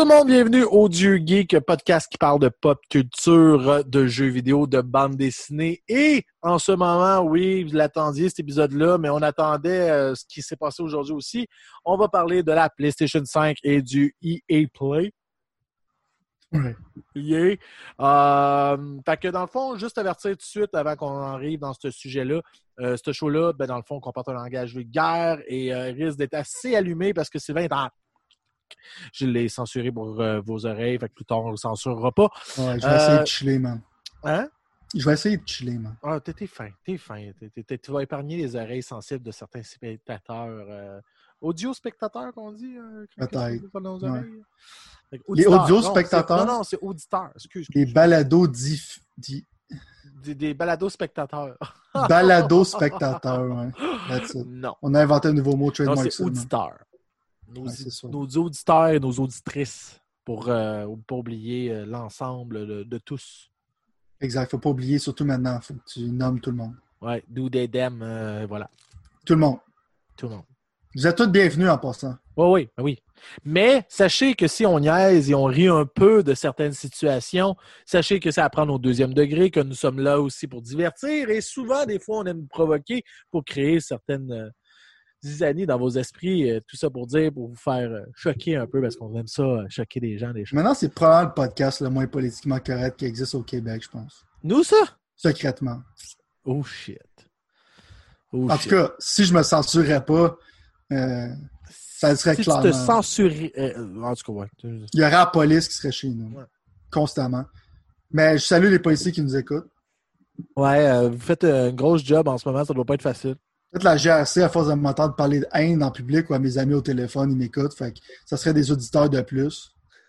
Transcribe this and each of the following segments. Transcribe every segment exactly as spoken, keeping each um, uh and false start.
le monde, bienvenue au Dieu Geek, podcast qui parle de pop culture, de jeux vidéo, de bande dessinée. Et en ce moment, oui, vous l'attendiez cet épisode-là, mais on attendait euh, ce qui s'est passé aujourd'hui aussi. On va parler de la PlayStation cinq et du E A Play. Ouais. Yeah. Euh, fait que dans le fond, juste avertir tout de suite avant qu'on arrive dans ce sujet-là, euh, ce show-là, ben, dans le fond, comporte un langage vulgaire et euh, risque d'être assez allumé parce que Sylvain est en... Je l'ai censuré pour euh, vos oreilles, fait que plus tard, on ne le censurera pas. Ouais, je vais Euh, essayer de chiller, man. Hein? Je vais essayer de chiller, man. Ah, t'es, t'es fin, t'es fin. T'es, t'es, t'es, tu vas épargner les oreilles sensibles de certains spectateurs. Euh, audio-spectateurs, qu'on dit? Euh, Peut-être. Nos Ouais. oreilles. Fait que, Les auditeurs. audio-spectateurs? Non, non, c'est auditeurs. Excuse, Les excuse. balados-diff... Di... Des, des balados-spectateurs. Balados-spectateurs, ouais. That's it. Non. On a inventé un nouveau mot, Non, trademark. c'est auditeurs. Nos, Ouais, c'est ça. nos auditeurs et nos auditrices, pour ne euh, pas oublier euh, l'ensemble de, de tous. Exact. Faut pas oublier, surtout maintenant. Faut que tu nommes tout le monde. Ouais, do they them, euh, voilà. Tout le monde. Tout le monde. Vous êtes tous bienvenus en passant. Oui, oui, oui. Mais sachez que si on niaise et on rit un peu de certaines situations, sachez que c'est à prendre au deuxième degré, que nous sommes là aussi pour divertir et souvent, des fois, on aime provoquer pour créer certaines euh, zizanies dans vos esprits. Euh, tout ça pour dire, pour vous faire euh, choquer un peu parce qu'on aime ça, euh, choquer des gens, des choses. Maintenant, c'est probablement le podcast le moins politiquement correct qui existe au Québec, je pense. Nous, ça? Secrètement. Oh shit. Oh, en shit. tout cas, si je me censurerais pas, euh, ça serait si clairement... tu te censurais... Euh, en tout cas, ouais. Il y aurait la police qui serait chez nous. Ouais. Constamment. Mais je salue les policiers qui nous écoutent. Ouais, euh, vous faites un gros job en ce moment, ça doit pas être facile. Peut-être la G R C, à force de m'entendre parler de haine en public ou à mes amis au téléphone, ils m'écoutent. Fait que ça serait des auditeurs de plus.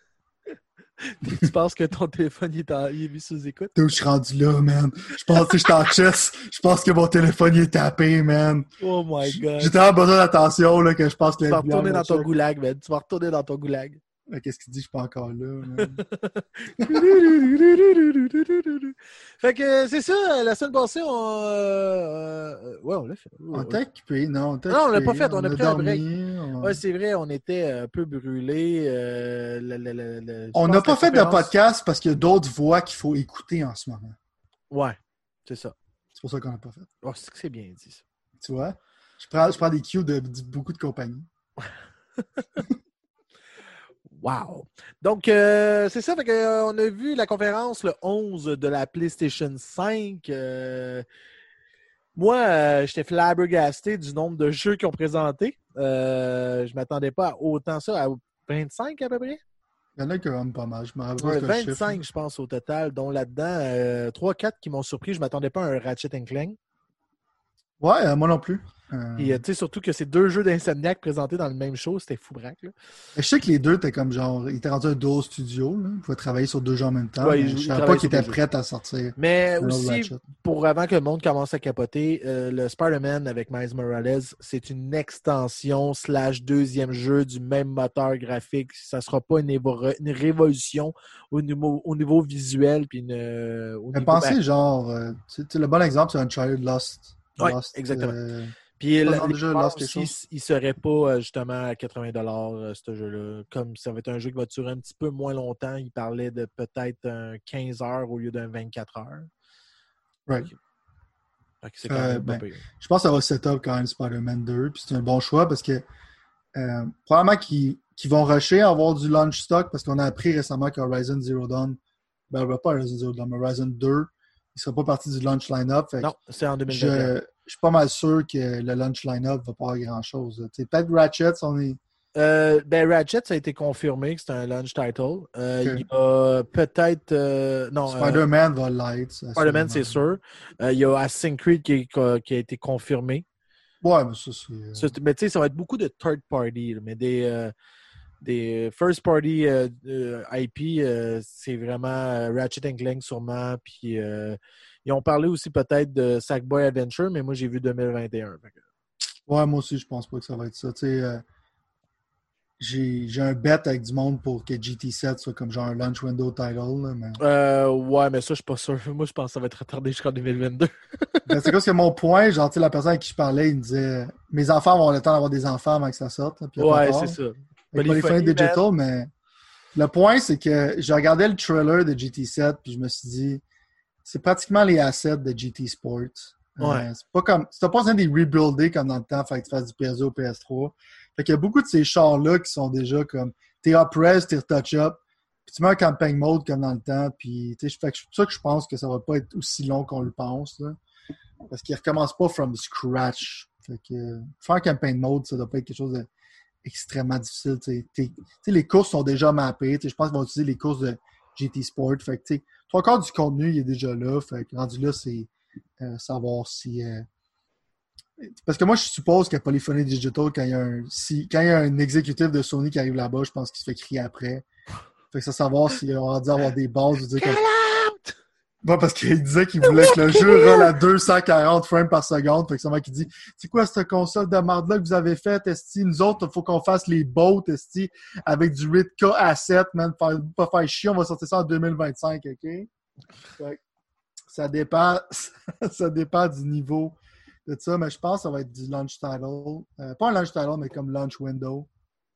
Tu penses que ton téléphone il est, en, il est mis sous écoute? D'où je suis rendu là, man. Je pense que je suis en chess. Je pense que mon téléphone il est tapé, man. Oh my god. J'ai tellement besoin d'attention là, que je pense que... Tu vas retourner dans ton goulag, man. Tu vas retourner dans ton goulag. Qu'est-ce qu'il dit? Je suis pas encore là, man. Fait que c'est ça, la semaine passée, on... Euh, ouais, on l'a fait. On t'a occupé, non? On t'a non, on l'a occupé. pas fait, on, on a pris dormi, un break. On... Ouais, c'est vrai, on était un peu brûlés. Euh, le, le, le, le, on n'a pas fait conférence... de podcast parce qu'il y a d'autres voix qu'il faut écouter en ce moment. Ouais, c'est ça. C'est pour ça qu'on n'a pas fait. Oh, c'est que c'est bien dit, ça. Tu vois? Je prends, je prends des cues de, de beaucoup de compagnies. Wow! Donc, euh, c'est ça, fait que, euh, on a vu la conférence le onze de la PlayStation cinq. Euh, moi, euh, j'étais flabbergasté du nombre de jeux qu'ils ont présentés. Euh, je ne m'attendais pas à autant ça, à vingt-cinq à peu près. Il y en a quand même pas mal. Je me rappelle Ouais, pas vingt-cinq, je pense, au total, dont là-dedans, euh, trois quatre qui m'ont surpris. Je ne m'attendais pas à un Ratchet and Clank. Ouais, euh, moi non plus. Euh... Et tu sais, surtout que c'est deux jeux d'Insomniac présentés dans le même show, c'était fou braque. Là. Je sais que les deux étaient comme genre, ils étaient rendus un duo studio, là. Ils pouvaient travailler sur deux jeux en même temps. Ouais, mais ils, je ils savais pas qu'ils étaient prêts à sortir. Mais aussi, pour avant que le monde commence à capoter, euh, le Spider-Man avec Miles Morales, c'est une extension slash deuxième jeu du même moteur graphique. Ça sera pas une, évo- une révolution au niveau, au niveau visuel. Puis une, euh, au Mais niveau, pensez ben, genre, euh, tu sais, le bon exemple, c'est Uncharted Lost. Ouais, Lost, exactement. Euh... Puis Pas la, dans le jeu, Lost quelque aussi, chose. il ne serait pas justement à quatre-vingts dollars ce jeu-là. Comme ça va être un jeu qui va durer un petit peu moins longtemps, il parlait de peut-être un quinze heures au lieu d'un vingt-quatre heures. Right. Fait que c'est quand Euh, même ben, pas pire. je pense que ça va set up quand même Spider-Man deux. Puis c'est un bon choix parce que euh, probablement qu'ils, qu'ils vont rusher à avoir du launch stock parce qu'on a appris récemment qu'Horizon Zero Dawn, ben pas Horizon Zero Dawn, mais Horizon deux, il ne sera pas partie du launch line-up. Fait non, c'est en deux mille vingt et un. je, je suis pas mal sûr que le launch line-up va pas avoir grand-chose. Peut-être Ratchet, on est. Euh, ben Ratchet, ça a été confirmé que c'est un launch title. Euh, Okay. Il y a peut-être... Euh, non, Spider-Man euh, va light. Spider-Man, c'est sûr. Euh, il y a Assassin's Creed qui, qui a été confirmé. Ouais, mais ça, c'est... Euh... Ça, mais tu sais, ça va être beaucoup de third party, là, mais des... Euh, des first party euh, euh, I P, euh, c'est vraiment euh, Ratchet and Clank sûrement. Puis euh, ils ont parlé aussi peut-être de Sackboy Adventure, mais moi j'ai vu deux mille vingt et un. Ouais, moi aussi, je pense pas que ça va être ça. Tu sais, euh, j'ai, j'ai un bet avec du monde pour que G T sept soit comme genre un launch window title. Là, mais... Euh, ouais, mais ça, je suis pas sûr. Moi, je pense que ça va être retardé jusqu'en deux mille vingt-deux. ben, c'est parce que mon point, genre, tu sais, la personne avec qui je parlais, il me disait mes enfants vont avoir le temps d'avoir des enfants avant que ça sorte. Là, puis ouais, c'est ça. Polyphony Digital, mais le point, c'est que j'ai regardé le trailer de G T sept puis je me suis dit, c'est pratiquement les assets de G T Sport. Ouais. Euh, c'est pas comme. C'était pas besoin de les rebuilder comme dans le temps, fait que tu fasses du P S deux au P S trois. Fait qu'il y a beaucoup de ces chars-là qui sont déjà comme t'es up-res, t'es touch-up, puis tu mets un campaign mode comme dans le temps, puis tu sais, fait que c'est pour ça que je pense que ça va pas être aussi long qu'on le pense, là. Parce qu'ils recommencent pas from scratch. Fait que euh, faire un campaign mode, ça doit pas être quelque chose d'extrêmement difficile. Tu sais, les courses sont déjà mappées. Je pense qu'ils vont utiliser les courses de G T Sport. Fait que tu sais, trois quarts du contenu il est déjà là. Fait que rendu là, c'est euh, savoir si. Euh... Parce que moi, je suppose qu'à Polyphony Digital, quand il y a un si, quand il y a un exécutif de Sony qui arrive là-bas, je pense qu'il se fait crier après. Fait que ça savoir s'il aura dû avoir des bases ou dire comme. Ouais, parce qu'il disait qu'il voulait que le jeu roule à deux cent quarante frames par seconde. Fait que c'est moi qui dit, c'est quoi cette console de marde-là que vous avez faite, esti? Nous autres, il faut qu'on fasse les boats, esti, avec du huit K à sept, man. Faire, pas faire chier, on va sortir ça en deux mille vingt-cinq, OK? Fait que ça dépend, ça dépend du niveau de ça, mais je pense que ça va être du launch title. Euh, pas un launch title, mais comme launch window.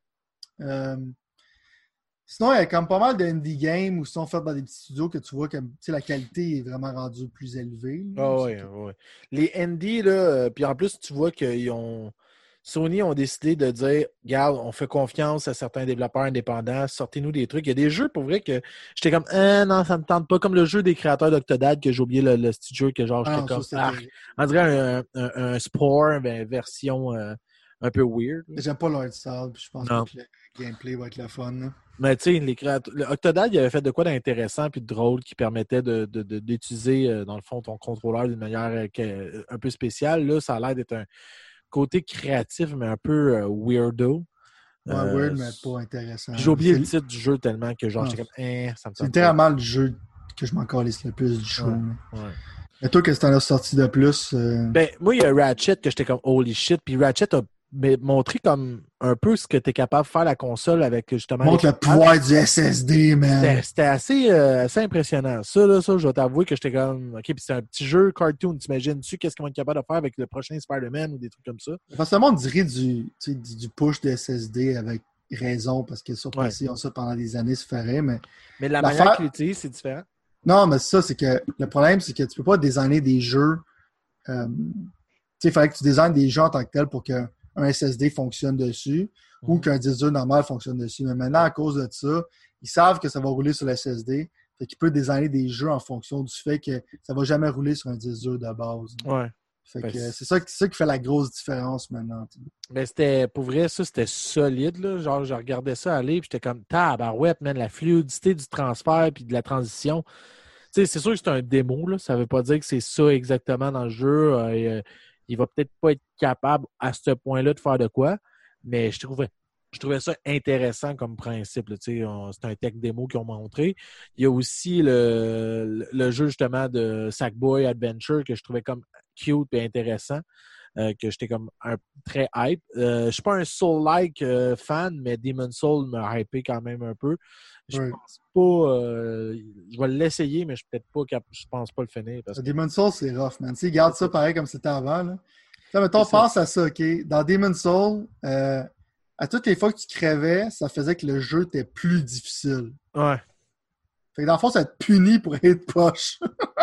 Euh, Sinon, il y a comme pas mal de indie games où sont faits dans des petits studios que tu vois que la qualité est vraiment rendue plus élevée. Ah oui, oui. Les indies, là, euh, puis en plus, tu vois qu'ils ont. Sony ont décidé de dire, regarde, on fait confiance à certains développeurs indépendants, sortez-nous des trucs. Il y a des jeux, pour vrai, que j'étais comme, ah non, ça me tente pas. Comme le jeu des créateurs d'Octodad, que j'ai oublié le, le petit jeu, que genre, j'étais Ah, comme, ça, ah, on dirait un, un, un Spore, ben, version euh, un peu weird. J'aime pas l'art style, puis je pense non. pas que le gameplay va être le fun. Là. Mais tu sais, les créateurs. Octodad, il avait fait de quoi d'intéressant puis de drôle qui permettait de, de, de, d'utiliser, euh, dans le fond, ton contrôleur d'une manière euh, que, un peu spéciale. Là, ça a l'air d'être un côté créatif, mais un peu euh, weirdo. Ouais, Euh, weird, mais pas intéressant. J'ai oublié c'est... le titre du jeu tellement que genre, ah, j'étais comme, eh, ça me c'est littéralement le jeu que je m'en calisse le plus du show. Ouais, ouais. Mais toi, qu'est-ce que t'en as sorti de plus? Euh... Ben, moi, il y a Ratchet que j'étais comme, holy shit. Puis Ratchet a montré comme un peu ce que tu es capable de faire la console avec justement. Montre le pouvoir du S S D, man. C'était, c'était assez, euh, assez impressionnant. Ça, là, ça, je vais t'avouer que j'étais comme, OK, puis c'est un petit jeu cartoon. T'imagines-tu qu'est-ce qu'ils vont être capables de faire avec le prochain Spider-Man ou des trucs comme ça? Forcément, on dirait du, du, du push de S S D avec raison, parce que sur P C, ouais. on ça pendant des années, se ferait, mais... Mais la manière qu'ils l'utilisent, c'est différent. Non, mais ça, c'est que le problème, c'est que tu peux pas designer des jeux... Euh, tu sais, il fallait que tu designes des jeux en tant que tel pour qu'un S S D fonctionne dessus mm-hmm. ou qu'un disque dur normal fonctionne dessus. Mais maintenant, à cause de ça, ils savent que ça va rouler sur le S S D, fait qu'ils peuvent designer des jeux en fonction du fait que ça va jamais rouler sur un disque dur de base. Ouais. Fait que c'est ça, c'est ça qui fait la grosse différence maintenant. Mais c'était, pour vrai, ça, c'était solide, là. Genre, je regardais ça aller, puis j'étais comme, tabarouette, man, la fluidité du transfert puis de la transition. Tu sais, c'est sûr que c'est un démo, là. Ça veut pas dire que c'est ça exactement dans le jeu. Euh, il va peut-être pas être capable à ce point-là de faire de quoi, mais je trouvais, je trouvais ça intéressant comme principe. Là, c'est un tech démo qu'ils ont montré. Il y a aussi le, le jeu justement de Sackboy Adventure que je trouvais comme cute et intéressant, euh, que j'étais comme un, très hype. Euh, je ne suis pas un Soul-like euh, fan, mais Demon's Soul m'a hypé quand même un peu. Je oui. pense pas. Euh, je vais l'essayer, mais je peut-être pas cap- je pense pas le finir. Parce que... Demon's Soul, c'est rough, man. Tu sais, garde ça pareil comme c'était avant. Là. Là, mettons, pense à ça, OK? Dans Demon's Soul, euh, à toutes les fois que tu crevais, ça faisait que le jeu était plus difficile. Ouais. Fait que dans le fond, ça te punit pour être poche.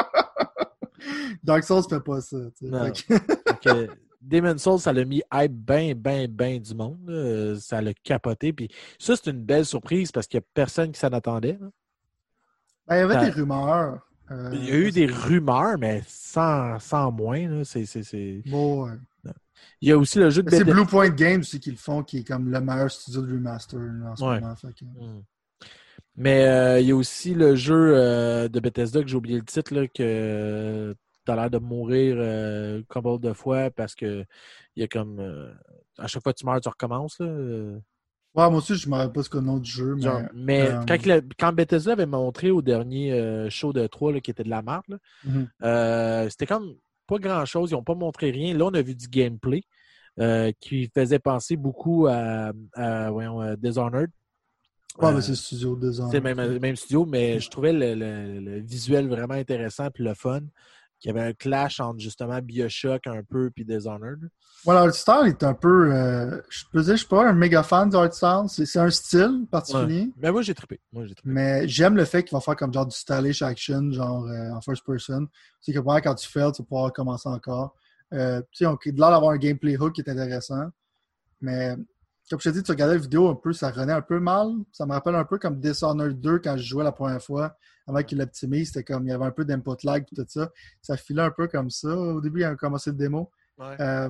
Dark Souls fait pas ça. Non. que... Demon's Souls, ça l'a mis hype bien, bien, bien du monde. Là. Ça l'a capoté. Puis ça, c'est une belle surprise parce qu'il n'y a personne qui s'en attendait. Ben, il y avait ça... des rumeurs. Euh, il y a eu des rumeurs, mais sans, sans moins. Là. C'est, c'est, c'est... Bon, ouais. Il y a aussi le jeu de Bethesda. C'est Blue Point Games aussi qui le font, qui est comme le meilleur studio de remaster en ce ouais. moment. Fait que... mm. Mais euh, il y a aussi le jeu euh, de Bethesda, que j'ai oublié le titre, là, que tu as l'air de mourir euh, couple de fois parce que il y a comme euh, à chaque fois que tu meurs, tu recommences. Là. Ouais, moi aussi, je ne me rappelle pas ce que le nom du jeu. Mais, Genre, mais euh... quand, il, quand Bethesda avait montré au dernier euh, show de trois là, qui était de la merde, là, mm-hmm. euh, c'était comme pas grand-chose. Ils n'ont pas montré rien. Là, on a vu du gameplay euh, qui faisait penser beaucoup à, à, voyons, à Dishonored. Ouais, euh, mais c'est le studio Dishonored. C'est le même, même studio, mais je trouvais le, le, le visuel vraiment intéressant et le fun. qu'il y avait un clash entre justement BioShock un peu puis Dishonored. Ouais, l'art-style est un peu... Euh, je peux dire, je suis pas un méga fan du art-style. C'est, c'est un style particulier. Ouais. Mais moi, j'ai trippé. Moi, j'ai trippé. Mais j'aime le fait qu'ils vont faire comme genre du stylish action, genre euh, en first person. C'est que pendant quand tu fails, tu vas pouvoir recommencer encore. Euh, tu sais, on a l'air d'avoir un gameplay hook qui est intéressant. Mais comme je te dis, tu regardais la vidéo un peu, ça revenait un peu mal. Ça me rappelle un peu comme Dishonored deux quand je jouais la première fois. Avant qu'il l'optimise, c'était comme il y avait un peu d'input lag et tout ça. Ça filait un peu comme ça. Au début, il a commencé le démo. Ouais. Euh,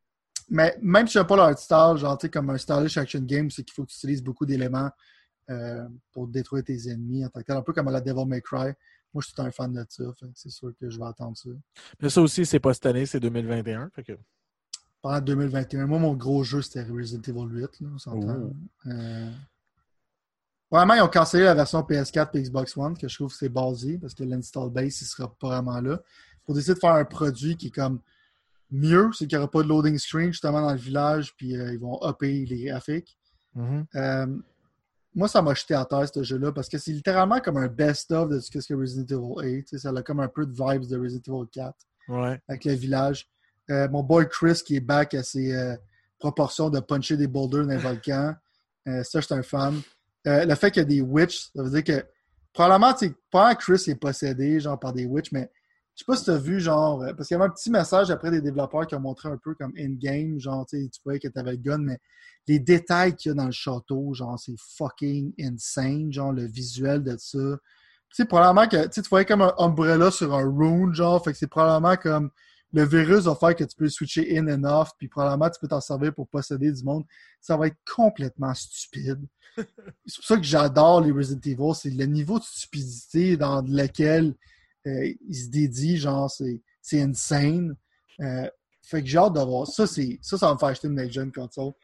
mais même si je n'aime pas l'art style, genre tu sais, comme un stylish action game, c'est qu'il faut que tu utilises beaucoup d'éléments euh, pour détruire tes ennemis en tant que tel. Un peu comme à la Devil May Cry. Moi, je suis un fan de ça. Fait que c'est sûr que je vais attendre ça. Mais ça aussi, c'est pas cette année, c'est deux mille vingt et un. Fait que... Pendant deux mille vingt et un, moi, mon gros jeu, c'était Resident Evil huit. Là, on s'entend. Euh... Vraiment, ils ont cancellé la version P S quatre et Xbox One, que je trouve que c'est ballsy, parce que l'install base, il sera pas vraiment là. Pour décider de faire un produit qui est comme mieux, c'est qu'il n'y aura pas de loading screen justement dans le village, puis euh, ils vont upper les graphiques. Mm-hmm. Euh, moi, ça m'a jeté à terre, ce jeu-là, parce que c'est littéralement comme un best-of de ce que Resident Evil eight. Ça a comme un peu de vibes de Resident Evil quatre, ouais. Avec le village. Euh, mon boy Chris qui est back à ses euh, proportions de puncher des boulders dans les volcans. Euh, ça, je suis un fan. Euh, le fait qu'il y a des witches, ça veut dire que probablement, tu sais, pendant que Chris est possédé, genre, par des witches, mais je sais pas si tu as vu, genre, parce qu'il y avait un petit message après des développeurs qui ont montré un peu comme in-game, genre, tu sais, tu voyais que tu avais le gun, mais les détails qu'il y a dans le château, genre, c'est fucking insane, genre, le visuel de ça. Tu sais, probablement que, tu sais, tu voyais comme un umbrella sur un rune, genre, fait que c'est probablement comme le virus va faire que tu peux switcher in and off, puis probablement tu peux t'en servir pour posséder du monde. Ça va être complètement stupide. C'est pour ça que j'adore les Resident Evil, c'est le niveau de stupidité dans lequel euh, ils se dédient, genre, c'est, c'est insane. Euh, fait que j'ai hâte de voir. Ça, c'est, ça, ça va me faire acheter une next-gen console.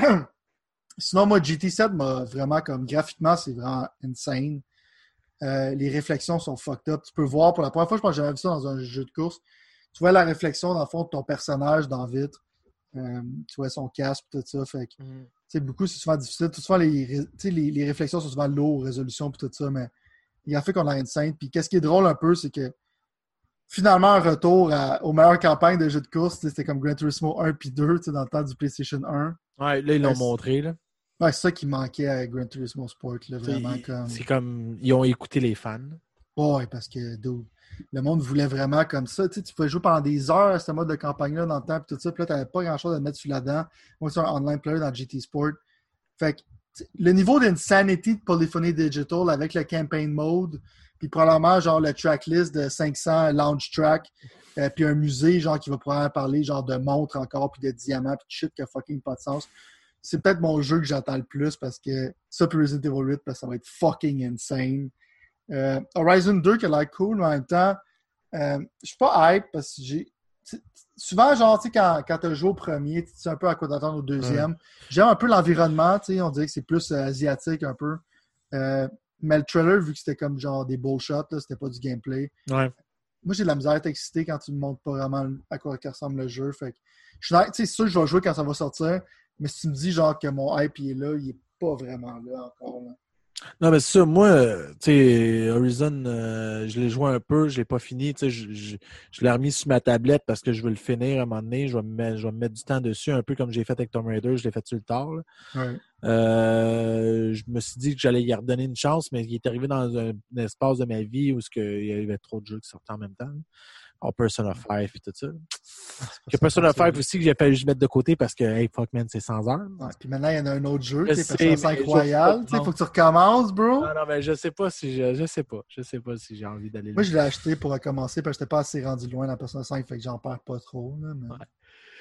Sinon, moi, G T sept m'a vraiment comme graphiquement, c'est vraiment insane. Euh, les réflexions sont fucked up. Tu peux voir, pour la première fois, je pense que j'avais vu ça dans un jeu de course. Tu vois la réflexion, dans le fond, de ton personnage dans la vitre. Euh, tu vois son casque, tout ça. Fait que, mm. tu sais, beaucoup, c'est souvent difficile. Tout souvent, les, les, les réflexions sont souvent lourdes, résolution, puis tout ça, mais il a fait qu'on a une scène. Puis, qu'est-ce qui est drôle un peu, c'est que finalement, un retour à, aux meilleures campagnes de jeux de course, c'était comme Gran Turismo un puis deux, dans le temps du PlayStation un. Ouais, là, ils l'ont euh, montré, là. Ouais, c'est ça qui manquait à Gran Turismo Sport, là, vraiment. Comme... C'est comme, ils ont écouté les fans. Oh, ouais, parce que, dude, le monde voulait vraiment comme ça. Tu sais, tu pouvais jouer pendant des heures à ce mode de campagne-là dans le temps, puis tout ça, puis là, tu n'avais pas grand-chose à mettre sur là-dedans. Moi, c'est un online player dans G T Sport. Fait que, le niveau d'insanity de Polyphony Digital avec le campaign mode, puis probablement, genre, le tracklist de cinq cents launch track, euh, puis un musée, genre, qui va probablement parler, genre, de montres encore, puis de diamants, puis de shit qui a fucking pas de sens. C'est peut-être mon jeu que j'attends le plus, parce que ça, puis Resident Evil huit, parce que ça va être fucking insane. Euh, Horizon deux qui a l'air cool, mais en même temps, euh, je suis pas hype parce que j'ai. Souvent, genre, tu sais, quand, quand tu as joué au premier, tu sais un peu à quoi t'attendre au deuxième. Ouais. J'aime un peu l'environnement, tu sais, on dirait que c'est plus euh, asiatique un peu. Euh, mais le trailer, vu que c'était comme genre des beaux shots, là, c'était pas du gameplay. Ouais. Moi, j'ai de la misère à être excité quand tu me montres pas vraiment à quoi ressemble le jeu. Fait que, je suis, tu sais, c'est sûr que je vais jouer quand ça va sortir, mais si tu me dis genre que mon hype il est là, il est pas vraiment là encore. Là. Non, mais c'est ça, moi, tu sais, Horizon, euh, je l'ai joué un peu, je l'ai pas fini, tu sais, je, je, je l'ai remis sur ma tablette parce que je veux le finir à un moment donné, je vais me mettre, je vais me mettre du temps dessus, un peu comme j'ai fait avec Tomb Raider, je l'ai fait sur le tard. Là. Ouais. Euh, je me suis dit que j'allais y redonner une chance, mais il est arrivé dans un, un espace de ma vie où il y avait trop de jeux qui sortaient en même temps. Là. Oh, Persona cinq et tout ça. Que Persona cinq aussi que j'ai fallu juste mettre de côté parce que, hey, fuck man, c'est cent heures. Ouais, puis maintenant, il y en a un autre jeu, c'est Persona cinq Royal. Il faut que tu recommences, bro. Non, non, mais je sais pas si je, je sais pas. Je sais pas si j'ai envie d'aller là. Moi, je l'ai acheté pour recommencer parce que j'étais pas assez rendu loin dans Persona cinq, fait que j'en perds pas trop. Là, mais... ouais.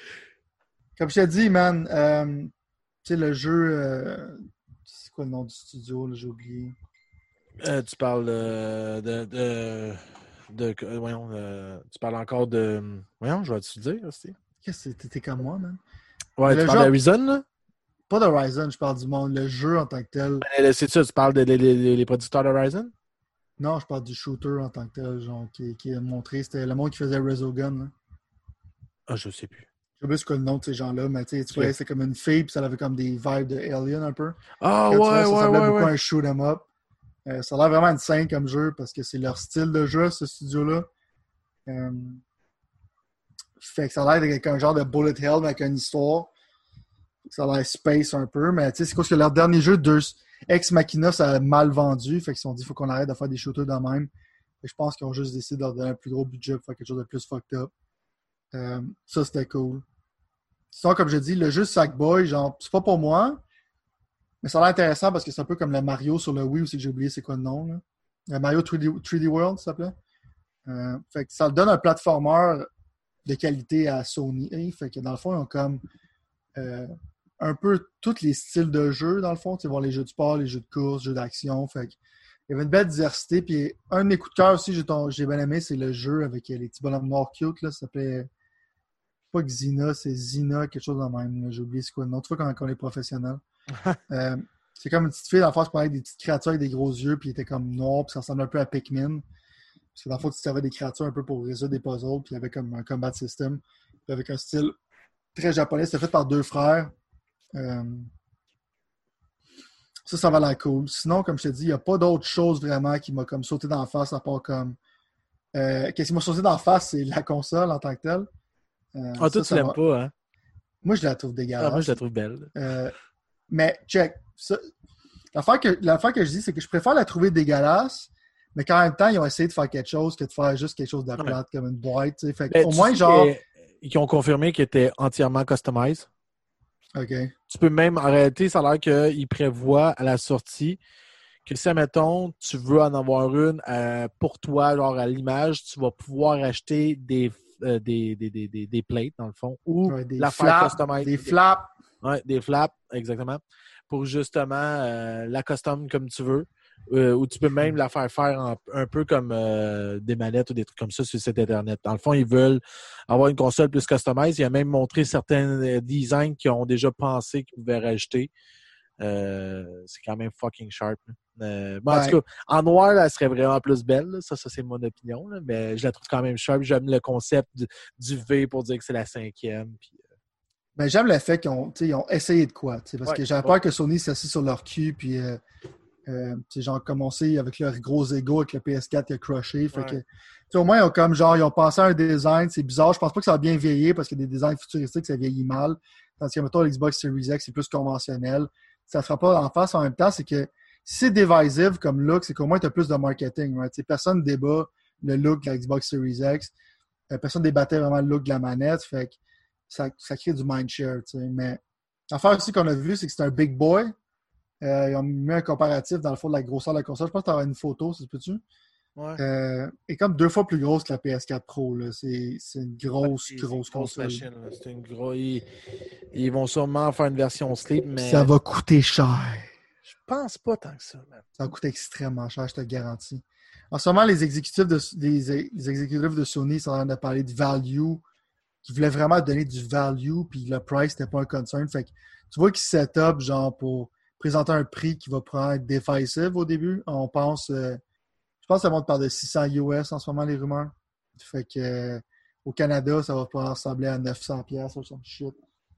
Comme je t'ai dit, man, euh, tu sais, le jeu. Euh... C'est quoi le nom du studio, là, j'ai oublié. Euh, tu parles euh, de. de... De, euh, voyons, euh, tu parles encore de. Voyons, je vais te dire aussi. Qu'est-ce que t'étais comme moi, man? Ouais, le tu parles d'Horizon, là? Pas d'Horizon, je parle du monde, le jeu en tant que tel. Ben, c'est ça, tu parles des de, de, de, producteurs d'Horizon? Non, je parle du shooter en tant que tel, genre, qui, qui est montré. C'était le monde qui faisait Resogun, là. Ah, je sais plus. Je sais pas c'est quoi le nom de ces gens-là, mais tu sais, tu voyais, c'était comme une fille, puis ça avait comme des vibes de Alien un peu. Ah, quand ouais, vois, ça ouais, semblait ouais, beaucoup ouais. un shoot 'em up. Euh, ça a l'air vraiment insane comme jeu parce que c'est leur style de jeu, ce studio-là. Euh, fait que ça a l'air d'être un genre de bullet hell avec une histoire. Ça a l'air space un peu, mais tu sais, c'est parce que leur dernier jeu, deux, Ex Machina, ça a mal vendu. Fait qu'ils se sont dit qu'il faut qu'on arrête de faire des shooters de même. Et je pense qu'ils ont juste décidé de leur donner un plus gros budget pour faire quelque chose de plus fucked up. Euh, ça, c'était cool. Sinon, comme je dis, le jeu Sackboy, genre, c'est pas pour moi, mais ça a l'air intéressant parce que c'est un peu comme le Mario sur le Wii, aussi que j'ai oublié c'est quoi le nom. Là. Le Mario trois D, trois D World, ça s'appelait. Euh, fait que ça donne un platformer de qualité à Sony. Hein? Fait que dans le fond, ils ont comme euh, un peu tous les styles de jeu, dans le fond. Tu sais, voir les jeux de sport, les jeux de course, les jeux d'action. Fait que il y avait une belle diversité. Puis un de mes coups de cœur aussi, j'ai, ton, j'ai bien aimé, c'est le jeu avec les petits bonhommes noirs cute. Là, ça s'appelait pas Xena, c'est Zina, quelque chose de même. Là. J'ai oublié c'est quoi le nom. Tu vois quand on est professionnel. euh, c'est comme une petite fille, dans le fond, avec des petites créatures avec des gros yeux, puis il était comme noir, puis ça ressemble un peu à Pikmin. Parce que dans le fond, tu servais des créatures un peu pour résoudre des puzzles, puis il y avait comme un combat system, puis avec un style très japonais. C'était fait par deux frères. Euh... Ça, ça va l'air cool. Sinon, comme je te dis, il n'y a pas d'autre chose vraiment qui m'a comme sauté dans la face, à part comme... Euh, qu'est-ce qui m'a sauté dans la face, c'est la console en tant que telle. Euh, Ah, toi, ça, tu ça l'aimes m'a... pas, hein? Moi, je la trouve dégueulasse. Ah, moi, je la trouve belle. Euh, mais, check. Ça... L'affaire, que... L'affaire que je dis, c'est que je préfère la trouver dégueulasse, mais qu'en même temps, ils ont essayé de faire quelque chose que de faire juste quelque chose de plate, ouais. Comme une boîte. T'sais. Fait ben, au moins, genre... Ils ont confirmé qu'il était entièrement customized. OK. Tu peux même, en réalité, ça a l'air qu'ils prévoient à la sortie que si, admettons, tu veux en avoir une euh, pour toi, genre à l'image, tu vas pouvoir acheter des, euh, des, des, des, des, des plates, dans le fond, ou ouais, des la flaps, faire customize. Des flaps. Ouais, des flaps, exactement. Pour justement euh, la custom comme tu veux. Euh, ou tu peux même la faire faire en, un peu comme euh, des manettes ou des trucs comme ça sur site Internet. Dans le fond, ils veulent avoir une console plus customisée. Il a même montré certains designs qu'ils ont déjà pensé qu'ils pouvaient rajouter. Euh, c'est quand même fucking sharp. Euh, bon, ouais. En tout cas, en noir, là, elle serait vraiment plus belle. Là. Ça, ça, c'est mon opinion. Là. Mais je la trouve quand même sharp. J'aime le concept du, du V pour dire que c'est la cinquième. Puis, euh... ben, j'aime le fait qu'ils ont, ils ont essayé de quoi. Parce ouais, que j'avais peur que Sony s'assied sur leur cul. Puis, euh, euh, genre, commencé avec leur gros ego avec le P S quatre qui a crushé. Fait ouais. que, au moins, ils ont, comme, genre, ils ont pensé à un design. C'est bizarre. Je pense pas que ça va bien vieillir parce que des designs futuristiques, ça vieillit mal. Tandis que, mettons, l'Xbox Series X, c'est plus conventionnel. Ça ne fera pas en face en même temps. C'est que si c'est divisive comme look, c'est qu'au moins, tu as plus de marketing. Right? Personne ne débat le look de la Xbox Series X. Euh, personne ne débattait vraiment le look de la manette. Fait que ça, ça crée du mindshare. Mais l'affaire aussi qu'on a vu, c'est que c'est un big boy. Euh, ils ont mis un comparatif dans le fond de la grosseur de la console. Je pense que tu as une photo, ça se peut-tu? Ouais. Euh, est comme deux fois plus grosse que la P S quatre Pro. Là. C'est, c'est une grosse, ouais, grosse, grosse console. Machine, là. C'est une grosse... Ils... Ils vont sûrement faire une version sleep, mais... Ça va coûter cher. Je pense pas tant que ça, man. Ça va coûter extrêmement cher, je te garantis. En ce moment, les exécutifs de, les, les exécutifs de Sony sont en train de parler de value, qui voulaient vraiment donner du value, puis le price n'était pas un concern. Fait que tu vois qu'ils set up genre pour présenter un prix qui va probablement être défensif au début. On pense, euh, je pense que ça monte par de six cents U S en ce moment, les rumeurs. Fait que euh, au Canada, ça va pas ressembler à neuf cents dollars ou some shit.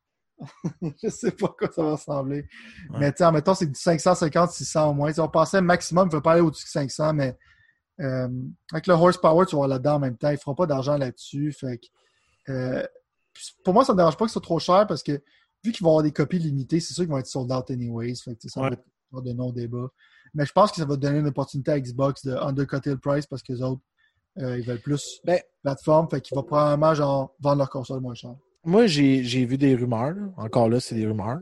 Je sais pas quoi ça va ressembler. Ouais. Mais tu sais, en mettant, c'est du cinq cent cinquante, six cents au moins. T'sais, on pensait maximum, il ne faut pas aller au-dessus de cinq cents, mais euh, avec le horsepower, tu vas là-dedans en même temps. Ils ne feront pas d'argent là-dessus. Fait que, euh, pour moi, ça ne me dérange pas que ce soit trop cher parce que vu qu'ils vont avoir des copies limitées, c'est sûr qu'ils vont être sold out anyways. Fait que, ça ouais. va être de non-débat. Mais je pense que ça va donner une opportunité à Xbox de undercutter le price parce que les autres, euh, ils veulent plus ben, plateforme. Fait qu'ils vont probablement genre, vendre leur console moins cher. Moi, j'ai, j'ai vu des rumeurs. Là. Encore là, c'est des rumeurs.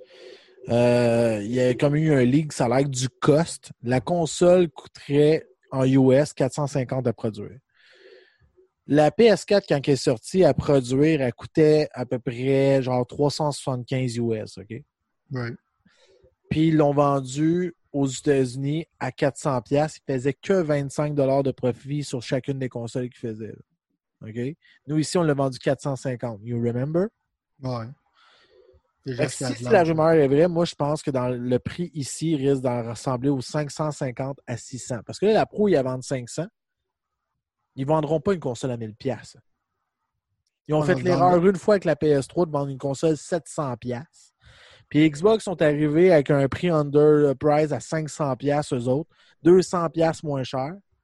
Euh, il y a comme eu un leak, ça a l'air du cost. La console coûterait en U S quatre cent cinquante à produire. La P S quatre, quand elle est sortie à produire, elle coûtait à peu près genre trois cent soixante-quinze U S, OK? Right. Puis ils l'ont vendu aux États-Unis à quatre cents dollars. Ils faisaient que vingt-cinq dollars de profit sur chacune des consoles qu'ils faisaient. Là. OK? Nous, ici, on l'a vendu quatre cent cinquante. You remember? Ouais. Si, si la rumeur est vraie, moi, je pense que dans le prix ici, il risque d'en ressembler aux cinq cent cinquante à six cents. Parce que là, la Pro, ils la vendent cinq cents. Ils ne vendront pas une console à mille dollars. Ils ont on fait l'erreur une fois avec la P S trois de vendre une console sept cents dollars. Puis Xbox sont arrivés avec un prix under price à cinq cents dollars eux autres. deux cents dollars moins cher.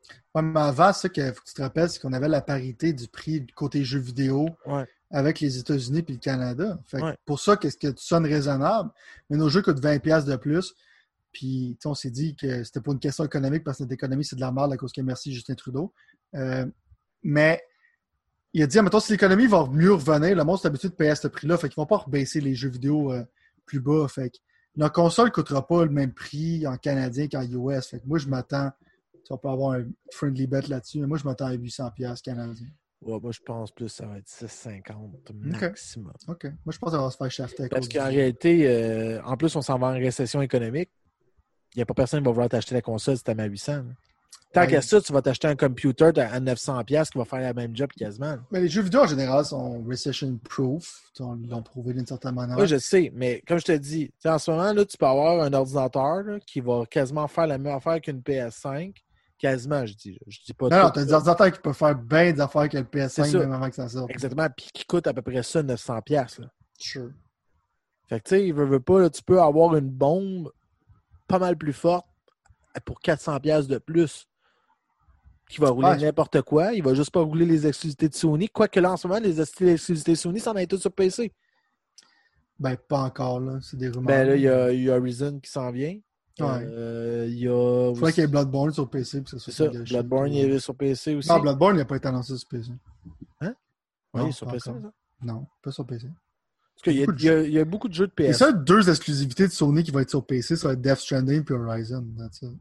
Ouais, mais avant, ça qu'il faut que tu te rappelles, c'est qu'on avait la parité du prix du côté jeux vidéo Ouais. avec les États-Unis et le Canada. Fait que Ouais. pour ça, qu'est-ce que tu sonnes raisonnable? Mais nos jeux coûtent vingt dollars de plus. Puis, on s'est dit que c'était pas une question économique parce que notre économie, c'est de la merde à cause que merci Justin Trudeau. Euh, mais il a dit, mettons, si l'économie va mieux revenir, le monde s'est habitué de payer à ce prix-là. Fait qu'ils vont pas rebaisser les jeux vidéo euh, plus bas. Fait que notre console ne coûtera pas le même prix en canadien qu'en U S. Fait que moi, je m'attends, on peut avoir un friendly bet là-dessus, mais moi, je m'attends à huit cents dollars canadiens. Ouais, moi, je pense plus que ça va être six cinquante OK. maximum. OK. Moi, je pense qu'on va se faire shafter. Parce qu'en du... réalité, euh, en plus, on s'en va en récession économique. Il n'y a pas personne qui va vouloir t'acheter la console si tu as à huit cents. Là. Tant ouais. qu'à ça, tu vas t'acheter un computer à neuf cents dollars qui va faire la même job quasiment. Mais les jeux vidéo, en général, sont recession-proof. Ils l'ont prouvé d'une certaine manière. Oui, je sais. Mais comme je te dis, en ce moment, là, tu peux avoir un ordinateur là, qui va quasiment faire la même affaire qu'une P S cinq. Quasiment, je dis. Je dis pas non, non, tu as des ordinateurs qui peuvent faire bien des affaires que le P S cinq même avant que ça sorte. Exactement. Puis qui coûte à peu près ça, neuf cents dollars. Là. Sure. Fait que tu sais, il veut, veut pas, là, tu peux avoir une bombe pas mal plus forte pour quatre cents dollars de plus qui va rouler ouais. n'importe quoi. Il va juste pas rouler les exclusivités de Sony. Quoique là, en ce moment, les exclusivités de Sony, ça en est tout sur P C. Ben, pas encore, là. C'est des rumeurs. Ben là, il y a, y a Horizon qui s'en vient. Ouais. Euh, il y a... Il faudrait qu'il y ait Bloodborne sur P C. Puis ça c'est ça. Gâché, Bloodborne, il est sur P C aussi. Non, Bloodborne, il n'a pas été annoncé sur P C. Hein? Oui, il est sur P C, ça? Non, pas sur P C. Parce qu'il y, y, a, il y a beaucoup de jeux de P S. Et ça, deux exclusivités de Sony qui vont être sur P C, ça va être Death Stranding et Horizon. That's it.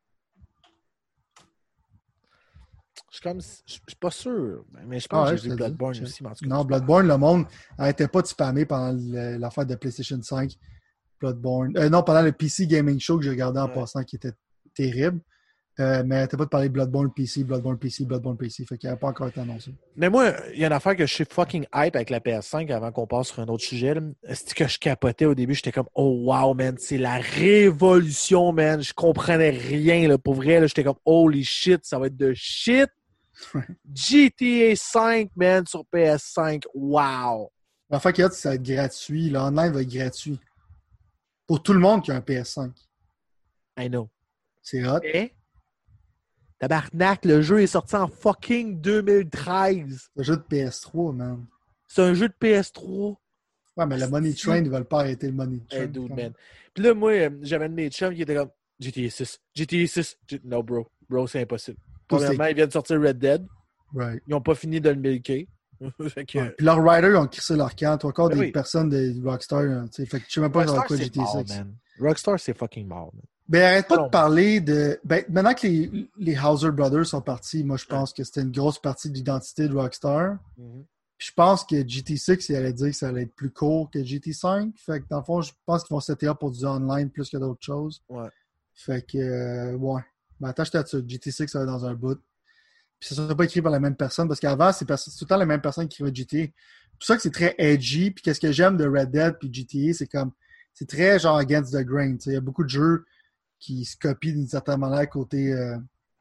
Je suis comme, je suis pas sûr, mais je pense ah ouais, que j'ai vu Bloodborne dit. Aussi. Mais en tout cas, non, Bloodborne, le monde n'arrêtait pas de spammer pendant l'affaire de PlayStation cinq. Bloodborne. Euh, non, pendant le P C Gaming Show que j'ai regardé en ouais. passant, qui était terrible. Euh, mais t'as pas de parler de Bloodborne P C, Bloodborne P C, Bloodborne P C. Fait qu'il n'a pas encore été annoncé. Mais moi, il y a une affaire que je suis fucking hype avec la P S cinq avant qu'on passe sur un autre sujet. C'est que je capotais au début. J'étais comme, oh wow, man, c'est la révolution, man. Je comprenais rien. Là. Pour vrai, j'étais comme, holy shit, ça va être de shit. G T A cinq, man, sur P S cinq. Wow. L'affaire qu'il y a, c'est que ça va être gratuit. L'online va être gratuit. Pour tout le monde qui a un P S cinq. I know. C'est hot. Et? Tabarnak, le jeu est sorti en fucking deux mille treize. C'est un jeu de P S trois, man. C'est un jeu de P S trois. Ouais, mais le Money Train, ils veulent pas arrêter le Money Train. Hey, dude, man. Puis là, moi, j'avais un de mes chums qui était comme G T A six. G T A six. G... No, bro. Bro, c'est impossible. Premièrement, ils viennent de sortir Red Dead. Right. Ils n'ont pas fini de le milker. Fait que... ouais. Puis leurs riders ont crissé leur camp. Encore ben des oui. personnes de Rockstar. Fait que je sais même pas Rockstar, quoi G T A six. Mort, man. Rockstar, c'est fucking mort, man. Ben, arrête pas oh, de parler de... Ben, maintenant que les, les Hauser Brothers sont partis, moi, je pense ouais. que c'était une grosse partie de l'identité de Rockstar. Mm-hmm. Puis je pense que G T six, il allait dire que ça allait être plus court que G T cinq. Fait que, dans le fond, je pense qu'ils vont setter up pour du online plus que d'autres choses. Ouais. Fait que, euh, ouais. Ben, attache-toi à ça. G T six, ça va être dans un bout. Puis ça ne sera pas écrit par la même personne, parce qu'avant, c'est, c'est tout le temps la même personne qui écrivait G T A. C'est pour ça que c'est très edgy. Puis qu'est-ce que j'aime de Red Dead puis G T A, c'est comme... C'est très genre against the grain. Il y a beaucoup de jeux qui se copient d'une certaine manière côté euh,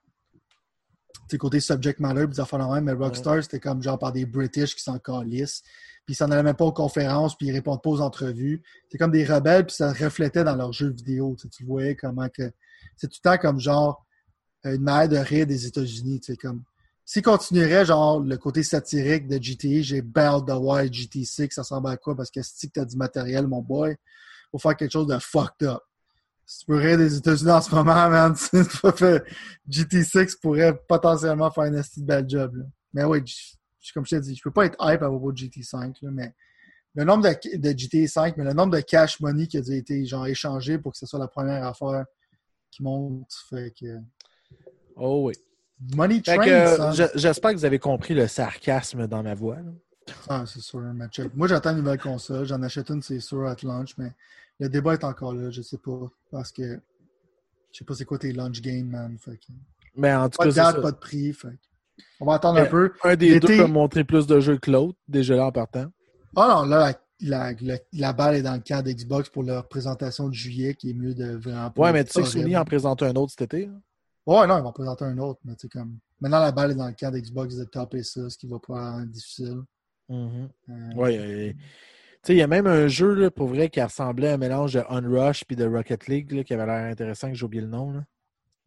côté subject matter, puis des affaires de même, mais Rockstar, ouais. C'était comme genre par des British qui s'en calissent, puis ils s'en allaient même pas aux conférences, puis ils répondent pas aux entrevues. C'est comme des rebelles, puis ça reflétait dans leurs jeux vidéo. Tu voyais comment que... C'est tout le temps comme genre une manière de rire des États-Unis. Comme... S'ils continueraient genre le côté satirique de G T A, j'ai bien hâte de voir G T six, ça ressemble à quoi, parce que si tu as du matériel, mon boy, pour faire quelque chose de fucked up. Si tu peux rire des États-Unis en ce moment, man, G T six pourrait potentiellement faire une assez belle job. Là. Mais oui, comme je t'ai dit, je peux pas être hype à propos de G T cinq, là, mais le nombre de, de G T cinq, mais le nombre de cash money qui a été genre échangé pour que ce soit la première affaire qui monte, fait que... Oh oui. Money Train, que, ça... je, j'espère que vous avez compris le sarcasme dans ma voix. Là. Ah, c'est sûr, mais check. Moi, j'attends une nouvelle console. J'en achète une, c'est sûr, at launch, mais le débat est encore là, je sais pas. Parce que je sais pas c'est quoi tes launch games, man. Fait que... Mais en tout pas cas, de date, c'est pas de prix. Fait que... On va attendre mais un peu. Un des L'été... deux peut montrer plus de jeux que l'autre, déjà là en partant. Ah non, là, la, la, la, la balle est dans le camp d'Xbox pour leur présentation de juillet, qui est mieux de vraiment. Ouais, mais tu sais que Sony en présente un autre cet été. Là. Ouais, non, ils vont présenter un autre, mais tu sais, comme. Maintenant, la balle est dans le camp d'Xbox de topper ça, ce qui va pas être difficile. Mm-hmm. Euh, ouais, et... tu sais, il y a même un jeu, là, pour vrai, qui ressemblait à un mélange de Unrush puis de Rocket League, là, qui avait l'air intéressant, que j'ai oublié le nom. Là.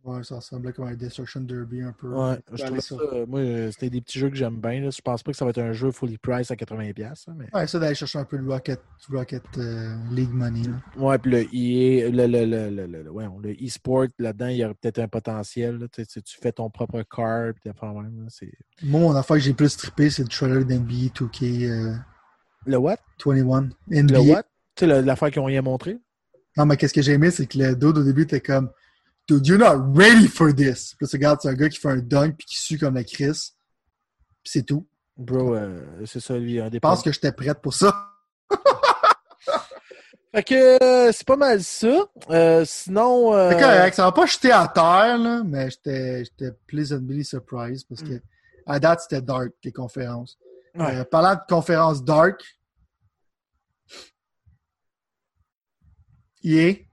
Ouais, ça ressemblait comme un Destruction Derby un peu. Ouais, je trouvais sur... ça. Moi, c'était des petits jeux que j'aime bien. Là. Je pense pas que ça va être un jeu fully price à quatre-vingts dollars. Mais... Ouais, ça d'aller chercher un peu le Rocket, Rocket euh, League Money. Là. Ouais, puis le E A, le, le, le, le, le, le, ouais, le e-sport, là-dedans, il y aurait peut-être un potentiel. Là. Tu, tu fais ton propre car, puis enfin, même. Là, c'est... Moi, mon affaire que j'ai plus trippé, c'est le trailer d'N B A deux K euh, Le what? vingt et un. N B A. Le what? Tu sais, l'affaire qu'ils ont rien montré? Non, mais qu'est-ce que j'ai aimé, c'est que le dude au début était comme Dude, you're not ready for this. Puis là, tu regardes, c'est un gars qui fait un dunk puis qui sue comme la Chris. Puis c'est tout. Bro, euh, c'est ça, lui, un des Je pense que j'étais prête pour ça. Fait que euh, c'est pas mal ça. Euh, sinon. Euh... C'est correct, ça va pas jeter à terre, là, mais j'étais, j'étais pleasantly surprised parce que Mm. à date, c'était dark, les conférences. Ouais. Euh, parlant de conférences dark, E A.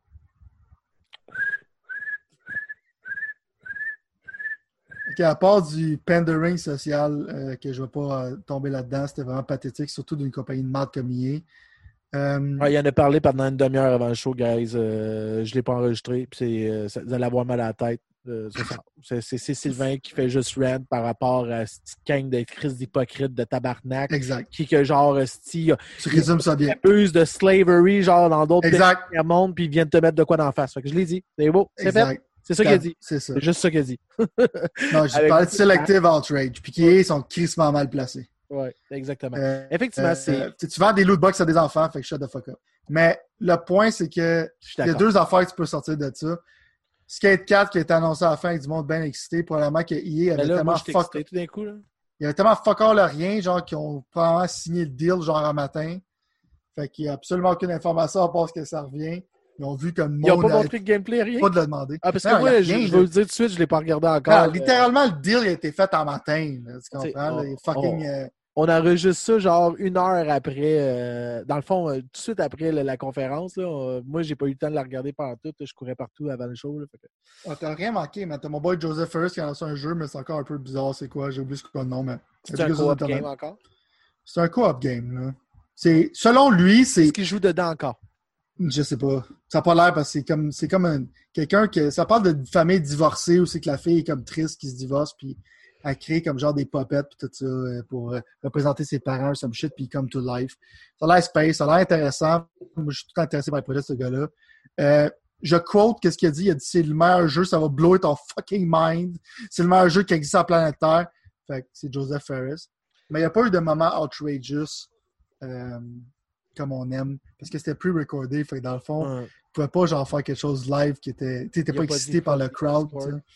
Okay, à part du pandering social, euh, que je ne vais pas euh, tomber là-dedans, c'était vraiment pathétique, surtout d'une compagnie de marde comme E A. Euh, Ouais, il en a parlé pendant une demi-heure avant le show, guys. Euh, je ne l'ai pas enregistré. Puis c'est, euh, ça, vous allez avoir mal à la tête. Euh, c'est, ça. c'est, c'est, c'est Sylvain qui fait juste rant par rapport à cette gang de crise d'hypocrite, de tabarnak. exact. Qui, que genre, sti, Tu résumes ça bien. abuse de slavery, genre, dans d'autres Exact. pays du monde, puis ils viennent te mettre de quoi d'en face. Fait que je l'ai dit. C'est beau. C'est Exact. fait. C'est ça qu'il a dit. C'est ça. C'est juste ça qu'il a dit. Non, j'ai Avec- parlé de selective outrage, puis qui est, sont crissement mal placés. Oui, exactement. Euh, Effectivement, euh, c'est. euh, tu vends des loot box à des enfants, fait que shut the fuck up. Mais le point, c'est que Je suis il y a d'accord. deux affaires que tu peux sortir de ça. Skate quatre qui a été annoncé à la fin avec du monde bien excité, probablement que E A Mais avait là, tellement moi, je t'ai fuck excité tout d'un coup. Là. il y avait tellement fuck all le rien, genre qu'ils ont probablement signé le deal genre un matin. Fait qu'il n'y a absolument aucune information à part ce que ça revient. Ils ont vu comme le Ils n'ont monde pas a- montré de gameplay, rien. pas de le demander. Ah, parce que Non, il y moi, a je, rien, je là. vais vous dire tout de suite, je ne l'ai pas regardé encore. Non, Euh, littéralement, le deal il a été fait en matin. Là, tu T'sais, comprends? là, il est on- fucking. euh, On enregistre ça genre une heure après, euh, dans le fond, euh, tout de suite après la, la conférence. Là, euh, moi, j'ai pas eu le temps de la regarder pendant tout. Je courais partout avant le show. Là, fait que... Ah, t'as rien manqué, mais t'as mon boy Joseph Ferris qui a lancé un jeu, mais c'est encore un peu bizarre. C'est quoi? J'ai oublié ce qu'on le nom, mais. C'est un co-op game encore? C'est un co-op game, là. C'est, selon lui, c'est. Est-ce qu'il joue dedans encore? Je sais pas. Ça n'a pas l'air parce que c'est comme, c'est comme un, quelqu'un que. Ça parle d'une famille divorcée où c'est que la fille est comme triste qui se divorce, puis elle crée comme genre des puppets, puis tout ça, euh, pour euh, représenter ses parents, some shit, puis come to life. Ça a l'air space, ça a l'air intéressant. Moi, je suis tout intéressé par le projet de ce gars-là. Euh, je quote qu'est-ce qu'il a dit. Il a dit c'est le meilleur jeu, ça va blow ton fucking mind. C'est le meilleur jeu qui existe sur la planète Terre. Fait que c'est Joseph Ferris. Mais il n'y a pas eu de moment outrageous euh, comme on aime. Parce que c'était pre-recordé. Fait que dans le fond, Ouais. ne pouvait pas genre faire quelque chose live qui était. Tu n'étais Il a pas pas excité dit par le fuck crowd. sport. tu sais.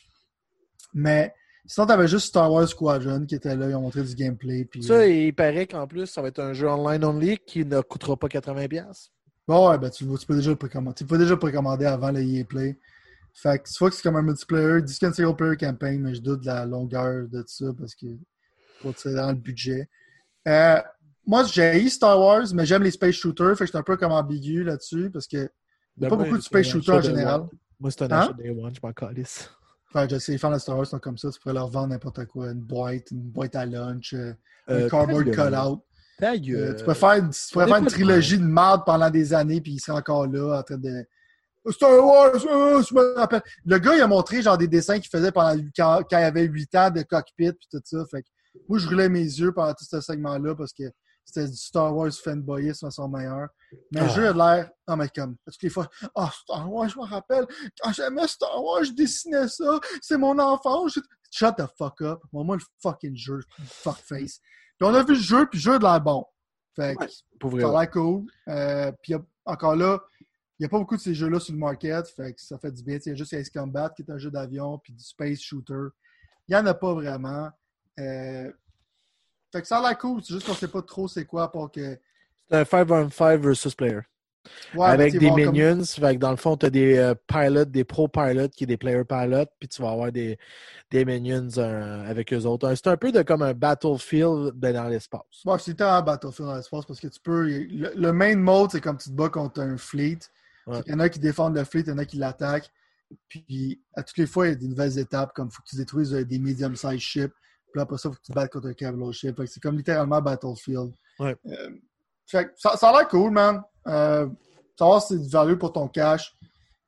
Mais sinon, tu avais juste Star Wars Squadron qui était là. Ils ont montré du gameplay. Puis, Ça, euh, il paraît qu'en plus, ça va être un jeu online only qui ne coûtera pas quatre-vingts dollars. bon, ouais, ben, tu, tu peux déjà le précommander. Tu peux déjà le précommander avant le E A Play. Fait que tu vois que c'est comme un multiplayer, dis qu'un single player campaign, mais je doute de la longueur de ça parce que pour tirer dans le budget. Euh, moi, j'ai eu Star Wars, mais j'aime les space shooters. Fait que j'étais un peu comme ambigu là-dessus parce que il n'y a pas beaucoup de space shooters en général. Moi, c'est un Hein? achat Day One, je m'en calisse. Enfin, je sais, les fans de Star Wars sont comme ça. Tu pourrais leur vendre n'importe quoi. Une boîte, une boîte à lunch, euh, Euh, un cardboard ta gueule. cut-out. Ta Euh, gueule. tu pourrais faire une, tu pourrais on faire est une pas de trilogie de marde pendant des années, puis il serait encore là en train de. Star Wars, euh, je me rappelle. Le gars, il a montré genre des dessins qu'il faisait pendant quand, quand il avait huit ans de cockpit puis tout ça. Fait que moi, je roulais mes yeux pendant tout ce segment-là parce que c'était du Star Wars fanboyisme à son meilleur. Mais le Ah. jeu a l'air. Non, mais comme, toutes les fois, ah, Star Wars, je me rappelle, quand j'aimais Star Wars, je dessinais ça, c'est mon enfance. Je... Shut the fuck up. Moi, moi, le fucking jeu, fuckface. Puis on a vu le jeu, puis le jeu a de l'air bon. Fait que Ouais, pour vrai. ça a ouais. l'air cool. Euh, puis y a- encore là, il n'y a pas beaucoup de ces jeux-là sur le market, fait que ça fait du bien. Il y a juste Ace Combat qui est un jeu d'avion, puis du space shooter. Il n'y en a pas vraiment. Euh, Fait que ça a l'air cool, c'est juste qu'on ne sait pas trop c'est quoi, à part que. C'est un five on five versus player. Ouais, Avec ben, des tu sais, voir comme- minions. Fait que dans le fond, tu as des euh, pilots, des pro pilots qui est des player pilots, puis tu vas avoir des, des minions euh, avec eux autres. C'est un peu de comme un Battlefield ben, dans l'espace. Ouais, c'est un Battlefield dans l'espace parce que tu peux. Le, le main mode, c'est comme tu te bats contre un fleet. Ouais. Il y en a qui défendent le fleet, il y en a qui l'attaquent. Puis à toutes les fois, il y a des nouvelles étapes, comme il faut que tu détruises euh, des medium-sized ships. Puis après ça, il faut que tu te battes contre un cavalry ship. Fait que c'est comme littéralement Battlefield. Ouais. Euh, fait que ça, ça a l'air cool, man. Euh, savoir si c'est du value pour ton cash.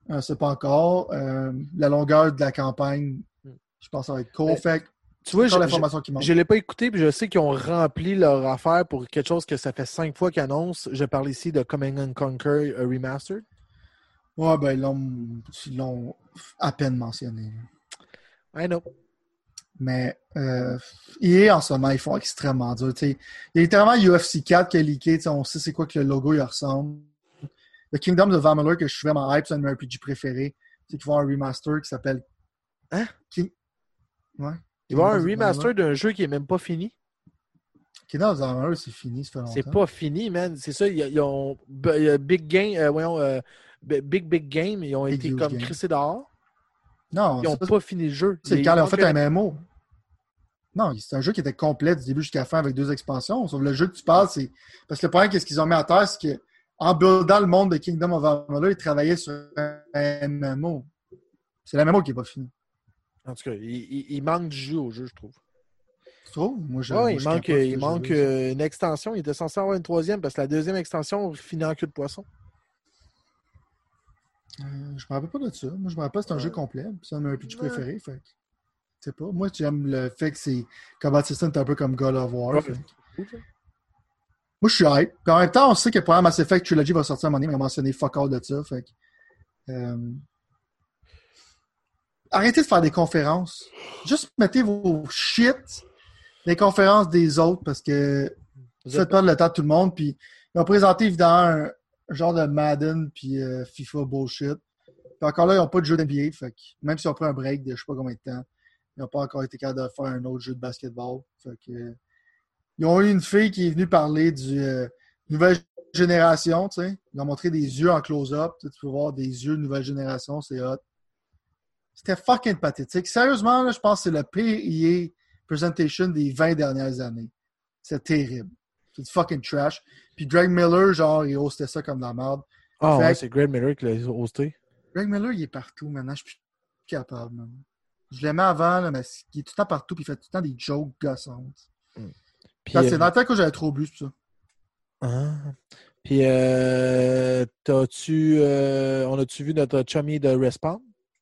On ne sait pas encore. Euh, la longueur de la campagne, je pense que ça va être court. Mais, fait tu vois, je l'information qui manque. Je ne l'ai pas écouté, puis je sais qu'ils ont rempli leur affaire pour quelque chose que ça fait cinq fois qu'ils annoncent. Je parle ici de Command and Conquer uh, Remastered. Ouais, ben, ils l'ont, ils l'ont à peine mentionné. I know. Mais euh, E A, en ce moment, ils font extrêmement dur. T'sais. Il y a littéralement U F C quatre qui est leaké. On sait c'est quoi que le logo il ressemble. Le Kingdom of Amalur, que je suis vraiment hype, c'est un de mes R P G préférés. C'est qu'ils font un remaster qui s'appelle... Hein? King... Ouais. Il va y avoir un remaster d'un jeu qui n'est même pas fini. Kingdom of Amalur, c'est fini, ça fait longtemps. C'est pas fini, man. C'est ça, ils, ils ont... Big Game... Euh, voyons, euh, Big Big Game, ils ont Big été comme crissés dehors. Non, ils n'ont pas fini le jeu. C'est quand ils ont fait un M M O. Non, c'est un jeu qui était complet du début jusqu'à la fin avec deux expansions. Sauf le jeu que tu parles, c'est... Parce que le problème, qu'est-ce qu'ils ont mis à terre, c'est que en buildant le monde de Kingdom of Amalur, ils travaillaient sur un M M O. C'est l'M M O qui n'est pas fini. En tout cas, il, il, il manque du jeu au jeu, je trouve. Tu trouves? Moi, je, ouais, moi, il je manque, il manque jeu, une extension. Il était censé avoir une troisième parce que la deuxième extension finit en queue de poisson. Euh, je me rappelle pas de ça. Moi, je me rappelle que c'est un ouais. jeu complet. C'est un de mes R P G ouais. préférés. Fait je sais pas. Moi, j'aime le fait que c'est Combat System est un peu comme God of War. Ouais. Fait okay. Moi, je suis hype. Puis en même temps, on sait que le programme Mass Effect Trilogy va sortir à un moment donné, mais on a mentionné fuck all de ça. Fait que, euh... arrêtez de faire des conférences. Juste mettez vos shit les conférences des autres parce que vous faites perdre le temps de tout le monde. Puis ils ont présenté évidemment un, un genre de Madden puis euh, FIFA bullshit. Puis encore là, ils n'ont pas de jeu d'N B A. Fait que même s'ils ont pris un break de je sais pas combien de temps, ils n'ont pas encore été capables de faire un autre jeu de basketball. Fait que, euh, ils ont eu une fille qui est venue parler du euh, nouvelle génération. T'sais. Ils ont montré des yeux en close-up. Tu peux voir des yeux de nouvelle génération. C'est hot. C'était fucking pathétique. Sérieusement, là, je pense que c'est le pire E A presentation des vingt dernières années. C'est terrible. C'est du fucking trash. Puis Greg Miller, genre, il hostait ça comme de la merde. Ah oh, ouais, c'est Greg Miller qui l'a hosté. Greg Miller, il est partout maintenant. Je suis plus capable, man. Je l'aimais avant, là, mais il est tout le temps partout puis il fait tout le temps des jokes gossantes. Mm. Puis, c'est euh... dans le temps que j'avais trop bu, c'est ça. Ah. Puis, euh, t'as-tu... Euh, on a-tu vu notre chummy de Respawn?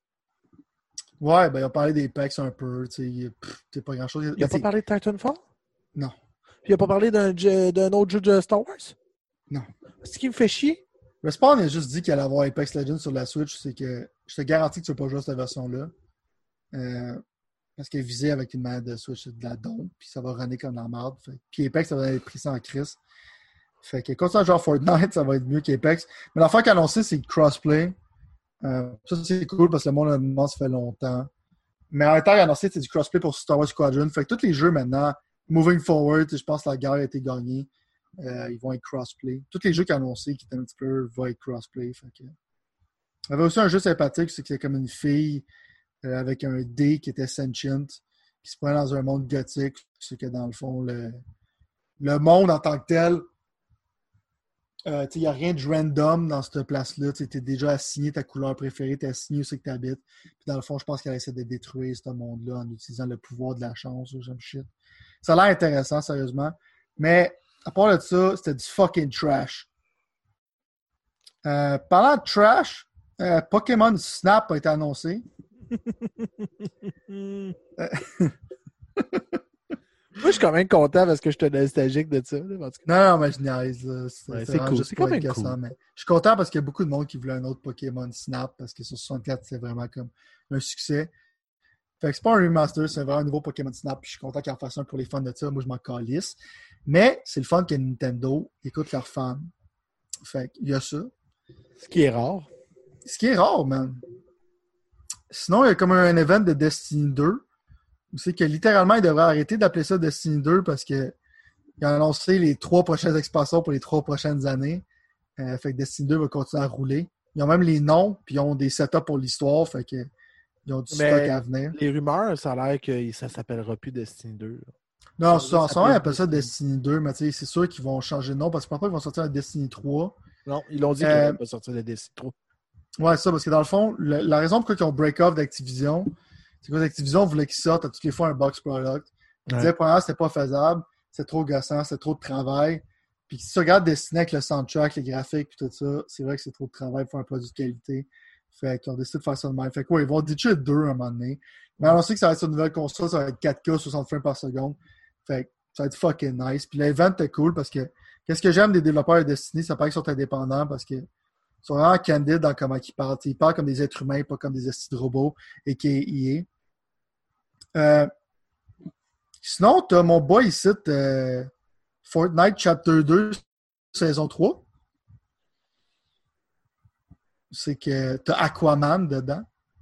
Ouais, ben il a parlé des pecs un peu, tu sais, c'est pas grand-chose. Il a pas parlé de Titanfall? Non. Puis il a pas parlé d'un, d'un autre jeu de Star Wars? Non. C'est ce qui me fait chier. Respawn a juste dit qu'il allait avoir Apex Legends sur la Switch, c'est que je te garantis que tu ne vas pas jouer à cette version-là. Euh, parce qu'elle est visée avec une manette de Switch de la dompe, puis ça va runner comme la merde. Fait. Puis Apex, ça va être pris ça en crise. Fait que quand tu vas jouer à Fortnite, ça va être mieux qu'Apex. Mais l'affaire qu'il a annoncé, c'est crossplay. Euh, ça, c'est cool parce que le monde a demandé ça fait longtemps. Mais en même temps, il a annoncé c'est du crossplay pour Star Wars Squadron. Fait que tous les jeux maintenant, moving forward, je pense que la guerre a été gagnée. Euh, ils vont être crossplay. Tous les jeux qu'il a annoncé qui étaient un petit peu vont être crossplay. Fait que... Il y avait aussi un jeu sympathique, c'est que c'est comme une fille euh, avec un dé qui était sentient, qui se prenait dans un monde gothique. C'est que dans le fond, le, le monde en tant que tel, il euh, n'y a rien de random dans cette place-là. Tu es déjà assigné ta couleur préférée, tu es assigné où c'est que tu habites. Puis dans le fond, je pense qu'elle essaie de détruire ce monde-là en utilisant le pouvoir de la chance. J'aime shit. Ça a l'air intéressant, sérieusement. Mais à part de ça, c'était du fucking trash. Euh, parlant de trash, euh, Pokémon Snap a été annoncé. Moi, je suis quand même content parce que je suis nostalgique de ça. Là, non, non, mais je niaise. C'est, ouais, c'est cool. C'est quand même cool. Mais je suis content parce qu'il y a beaucoup de monde qui voulait un autre Pokémon Snap parce que sur soixante-quatre, c'est vraiment comme un succès. Fait que c'est pas un remaster, c'est vraiment un nouveau Pokémon Snap. Puis je suis content qu'ils en fassent un pour les fans de ça. Moi, je m'en calisse. Mais c'est le fun que Nintendo écoute leurs fans. Fait qu'il y a ça. Ce qui est rare. Ce qui est rare, man. Sinon, il y a comme un event de Destiny deux. C'est que littéralement, ils devraient arrêter d'appeler ça Destiny deux parce qu'ils ont annoncé les trois prochaines expansions pour les trois prochaines années. Euh, fait que Destiny deux va continuer à rouler. Ils ont même les noms, puis ils ont des setups pour l'histoire. Fait que ils ont du mais stock à venir. Les rumeurs, ça a l'air que ça s'appellera plus Destiny deux. Là. Non, ça, en ce moment, ils appellent ça Destiny deux, mais c'est sûr qu'ils vont changer de nom parce que parfois, ils vont sortir un Destiny trois. Non, ils l'ont dit euh, qu'ils vont sortir le Destiny trois. Ouais, ça, parce que dans le fond, le, la raison pour laquelle ils ont break-off d'Activision, c'est que Activision voulait qu'ils sortent à toutes les fois un box product. Ils ouais. disaient, premièrement, c'était pas faisable, c'est trop gossant, c'est trop de travail. Puis si tu regardes Destiny avec le soundtrack, les graphiques et tout ça, c'est vrai que c'est trop de travail pour un produit de qualité. Fait qu'ils ont décidé de faire ça de même. Fait que, ouais, ils vont ditcher deux à un moment donné. Mais on sait que ça va être sur une nouvelle console, ça va être quatre K, soixante frames par seconde. Fait que ça va être fucking nice. Puis l'event est cool parce que qu'est-ce que j'aime des développeurs de Destiny, ça paraît qu'ils sont indépendants parce que ils sont vraiment candides dans comment ils parlent. T'sais, ils parlent comme des êtres humains, pas comme des estis de robots, et qui est I A. Euh, sinon, t'as mon boy ici, euh, Fortnite Chapter deux, saison trois. C'est que t'as Aquaman dedans.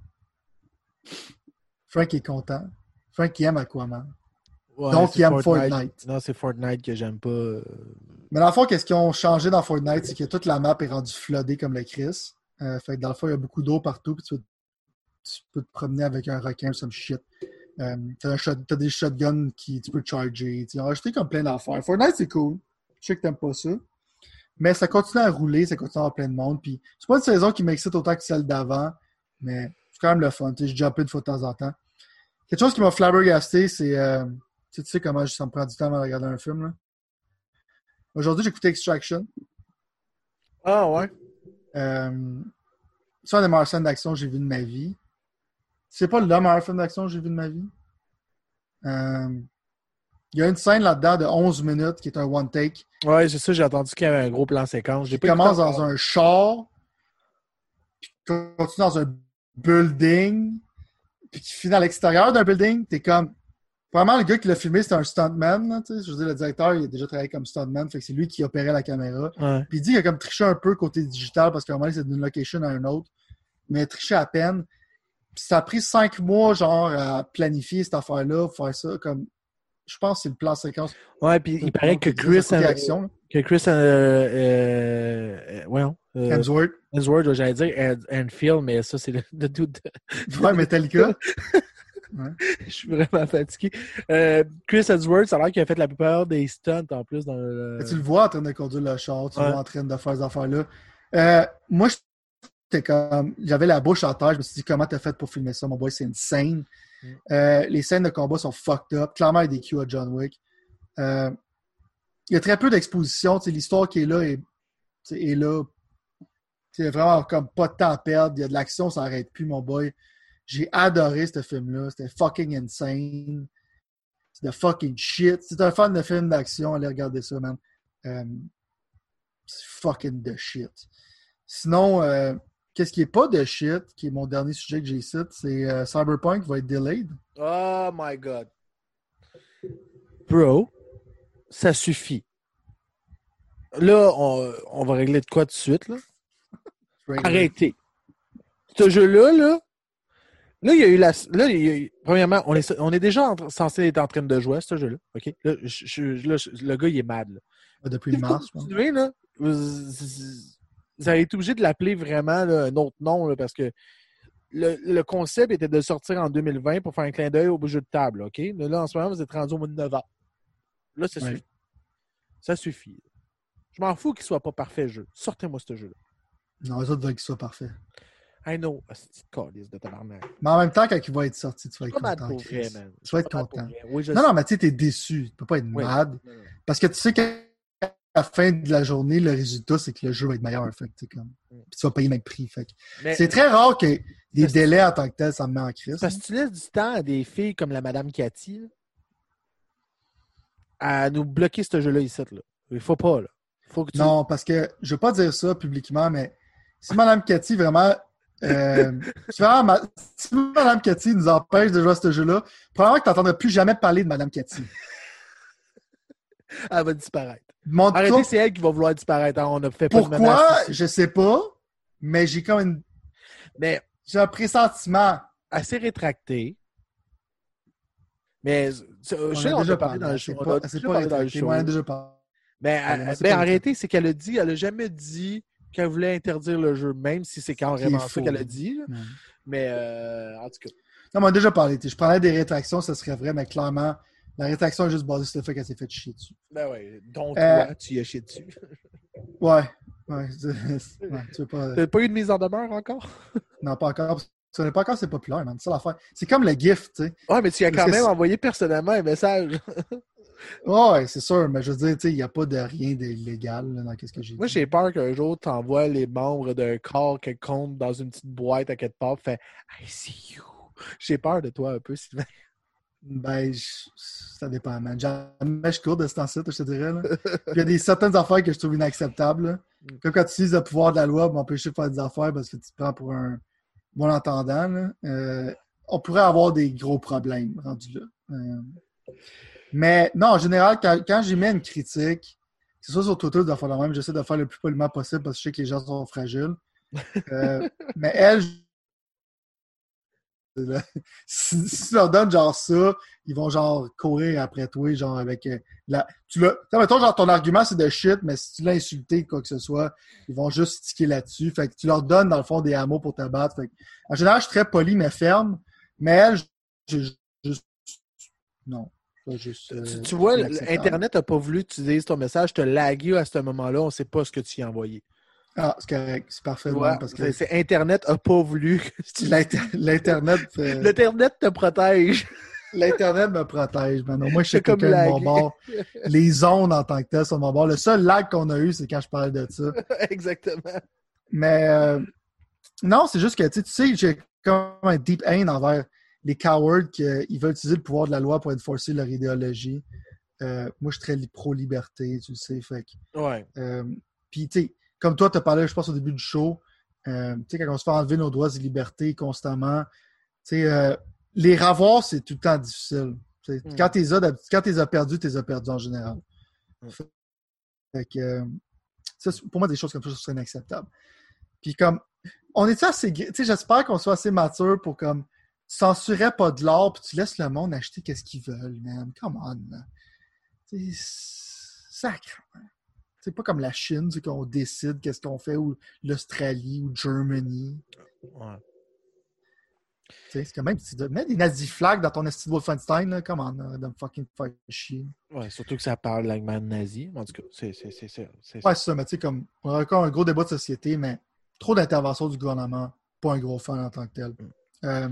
Frank est content. Frank il aime Aquaman. Ouais, Donc, c'est il aime Fortnite. Fortnite. Non, c'est Fortnite que j'aime pas. euh. Mais dans le fond, qu'est-ce qu'ils ont changé dans Fortnite, c'est que toute la map est rendue floodée comme le Chris. Euh, fait que dans le fond, il y a beaucoup d'eau partout, puis tu, tu peux te promener avec un requin ou some shit. Euh, t'as, un shot, t'as des shotguns qui tu peux charger. Ils ont rajouté comme plein d'affaires. Fortnite, c'est cool. Je sais que t'aimes pas ça. Mais ça continue à rouler, ça continue à avoir plein de monde. Puis c'est pas une saison qui m'excite autant que celle d'avant, mais c'est quand même le fun. Je jump une fois de temps en temps. Quelque chose qui m'a flabbergasté, c'est... Euh, tu sais comment ça me prend du temps avant de regarder un film, là. Aujourd'hui, j'ai écouté Extraction. Ah ouais? Euh, c'est un des meilleurs films d'action que j'ai vu de ma vie. C'est pas le meilleur film d'action que j'ai vu de ma vie. Euh, il y a une scène là-dedans de onze minutes qui est un one take. Ouais, c'est ça, j'ai entendu qu'il y avait un gros plan séquence. J'ai Qui commence dans un char, puis continue dans un building, puis qui finit à l'extérieur d'un building. T'es comme... Vraiment, le gars qui l'a filmé, c'était un stuntman. Là, je veux dire, le directeur, il a déjà travaillé comme stuntman, fait que c'est lui qui opérait la caméra. Ouais. Puis il dit qu'il a comme triché un peu côté digital, parce qu'à un moment donné, c'est d'une location à une autre. Mais il a triché à peine. Puis ça a pris cinq mois, genre, à planifier cette affaire-là, pour faire ça. Comme, je pense que c'est le plan séquence. Ouais, puis il paraît que Chris... Euh, action, que Chris... Euh, euh, ouais, euh, Hemsworth. Hemsworth, j'allais dire Enfield, mais ça, c'est le, le doute de... Ouais, Metallica. Ouais. Je suis vraiment fatigué. Euh, Chris Hemsworth, ça a l'air qu'il a fait la plupart des stunts en plus dans le... Tu le vois en train de conduire le char, tu ouais. le vois en train de faire ces affaires-là. Euh, moi, j'étais comme... J'avais la bouche en terre, je me suis dit, comment t'as fait pour filmer ça, mon boy, c'est insane. Mm. Euh, les scènes de combat sont fucked up. Clairement, il y a des cues à John Wick. Euh, il y a très peu d'exposition. L'histoire qui est là est, est là. C'est vraiment comme pas de temps à perdre. Il y a de l'action, ça n'arrête plus, mon boy. J'ai adoré ce film-là. C'était fucking insane. C'est de fucking shit. Si t'es un fan de films d'action, allez regarder ça, man. Euh, c'est fucking de shit. Sinon, euh, qu'est-ce qui est pas de shit, qui est mon dernier sujet que j'ai ici, c'est euh, Cyberpunk va être delayed. Oh my God. Bro, ça suffit. Là, on, on va régler de quoi tout de suite, là? Arrêtez. Ce jeu-là, là, là, il y a eu la. Là, il y a eu, premièrement, on est, on est déjà en, censé être en train de jouer à ce jeu-là. OK? Là, je, je, là je, le gars, il est mad. Là. Depuis mars, je pense. Là, vous, vous avez été obligé de l'appeler vraiment là, un autre nom là, parce que le, le concept était de sortir en deux mille vingt pour faire un clin d'œil au jeu de table. OK? Mais là, en ce moment, vous êtes rendu au mois de novembre. Là, ça ouais. suffit. Ça suffit. Je m'en fous qu'il soit pas parfait, le jeu. Sortez-moi ce jeu-là. Non, les autres veulent qu'il soit parfait. I know. C'est calice de tabarnak. Mais en même temps, quand il va être sorti, tu vas être pas content. Pour vrai, man. Tu vas être content. Oui, non, non, mais tu sais, t'es déçu. Tu peux pas être oui. mad. Oui. Parce que tu sais qu'à la fin de la journée, le résultat, c'est que le jeu va être meilleur. Fait que, comme... mm. Puis tu vas payer le même prix. Fait que... mais... C'est très rare que des délais en tant que tel, ça me met en crise. Parce que tu laisses du temps à des filles comme la Madame Cathy là, à nous bloquer ce jeu-là ici. Là. Il faut pas, là. Faut que tu... Non, parce que je veux pas dire ça publiquement, mais si Madame Cathy vraiment... Euh, si, vraiment ma... si Madame Cathy nous empêche de jouer à ce jeu-là, probablement que tu n'entendras plus jamais parler de Madame Cathy. Elle va disparaître. Mon Arrêtez, tour... c'est elle qui va vouloir disparaître. On a fait Pourquoi? Pas de menace je sais pas, mais j'ai comme une... Mais j'ai un pressentiment. Assez rétracté. Mais je sais, on a déjà parlé dans le show. On a déjà parlé dans le show. On a déjà parlé. Mais, elle, ben, arrêtez, c'est qu'elle a dit, elle a jamais dit qu'elle voulait interdire le jeu, même si c'est carrément ça qu'elle a dit. Mmh. Mais euh, en tout cas. Non, on a déjà parlé. Je prendrais des rétractions, ça serait vrai, mais clairement, la rétraction est juste basée sur le fait qu'elle s'est fait chier dessus. Ben oui, donc euh, toi, tu y as chié dessus. ouais. ouais, ouais tu veux pas... T'as pas eu de mise en demeure encore? Non, pas encore. Ça n'est pas encore, c'est populaire, man. C'est ça l'affaire. C'est comme le GIF, tu sais. Ouais, mais tu as quand même c'est... envoyé personnellement un message. Ouais, c'est sûr, mais je veux dire, tu sais, il n'y a pas de rien d'illégal là, dans ce que j'ai Moi, dit. j'ai peur qu'un jour, tu envoies les membres d'un corps quelconque dans une petite boîte à quelque part, fait I see you. J'ai peur de toi un peu, Sylvain. Ben, je- ça dépend, man. Jamais je cours de ce temps-ci, je te dirais. Là. Puis il y a des certaines affaires que je trouve inacceptables. Là. Comme quand tu utilises le pouvoir de la loi pour m'empêcher de faire des affaires parce que tu te prends pour un bon entendant. Là. Euh, on pourrait avoir des gros problèmes rendus là. Euh, mais non, en général, quand, quand j'émets une critique, c'est ça sur Twitter de faire le même, j'essaie de faire le plus poliment possible parce que je sais que les gens sont fragiles. Euh, mais elle, si, si tu leur donnes genre ça, ils vont genre courir après toi, genre avec euh, la. Tu l'as. Tu sais, mettons, genre ton argument c'est de shit, mais si tu l'as insulté, quoi que ce soit, ils vont juste sticker là-dessus. Fait que tu leur donnes, dans le fond, des hameaux pour te battre. Fait que, en général, je suis très poli mais ferme. Mais elle, je juste. Non. Pas juste. Tu, Euh, tu vois, inacceptable. Internet n'a pas voulu que tu dises ton message, te lagué à ce moment-là, on ne sait pas ce que tu y as envoyé. Ah, c'est correct. C'est parfait, Tu de vois, même, parce que c'est, c'est Internet n'a pas voulu que tu... l'inter- l'Internet. euh, L'Internet te protège. L'Internet me protège, man. Au moins, je sais C'est que comme quelqu'un de mon lagué. bord. Les ondes en tant que tel sont de mon bord. Le seul lag qu'on a eu, c'est quand je parlais de ça. Exactement. Mais euh, non, c'est juste que tu sais, j'ai comme un deep haine envers les cowards qui euh, ils veulent utiliser le pouvoir de la loi pour enforcer leur idéologie. Euh, moi, je suis très li- pro-liberté, tu le sais. Fait que, Ouais. euh, puis, tu sais, comme toi, tu as parlé, je pense, au début du show, euh, tu sais, quand on se fait enlever nos droits et libertés constamment, tu sais, euh, les ravoirs, c'est tout le temps difficile. T'sais, Mm. Quand tu les as, d'hab- quand t'es as perdus, tu les as perdus en général. Mm. Fait que, euh, ça, c'est- pour moi, des choses comme ça, ce serait inacceptable. Puis comme, on est assez... Tu sais, j'espère qu'on soit assez mature pour comme, tu censurais pas de l'art, puis tu laisses le monde acheter qu'est-ce qu'ils veulent, man. Come on, man. C'est sacré. C'est pas comme la Chine, tu sais, qu'on décide qu'est-ce qu'on fait, ou l'Australie, ou Germany. Ouais. Tu sais, c'est quand même, tu mets des nazi flags dans ton esti de Wolfenstein, là, come on, uh, them fucking faire chier. Ouais, surtout que ça parle l'Allemagne nazie. En tout cas, c'est, c'est, c'est, c'est, c'est Ouais, c'est ça, mais tu sais, comme, on a encore un gros débat de société, mais trop d'intervention du gouvernement, pas un gros fan en tant que tel. Mm. Euh,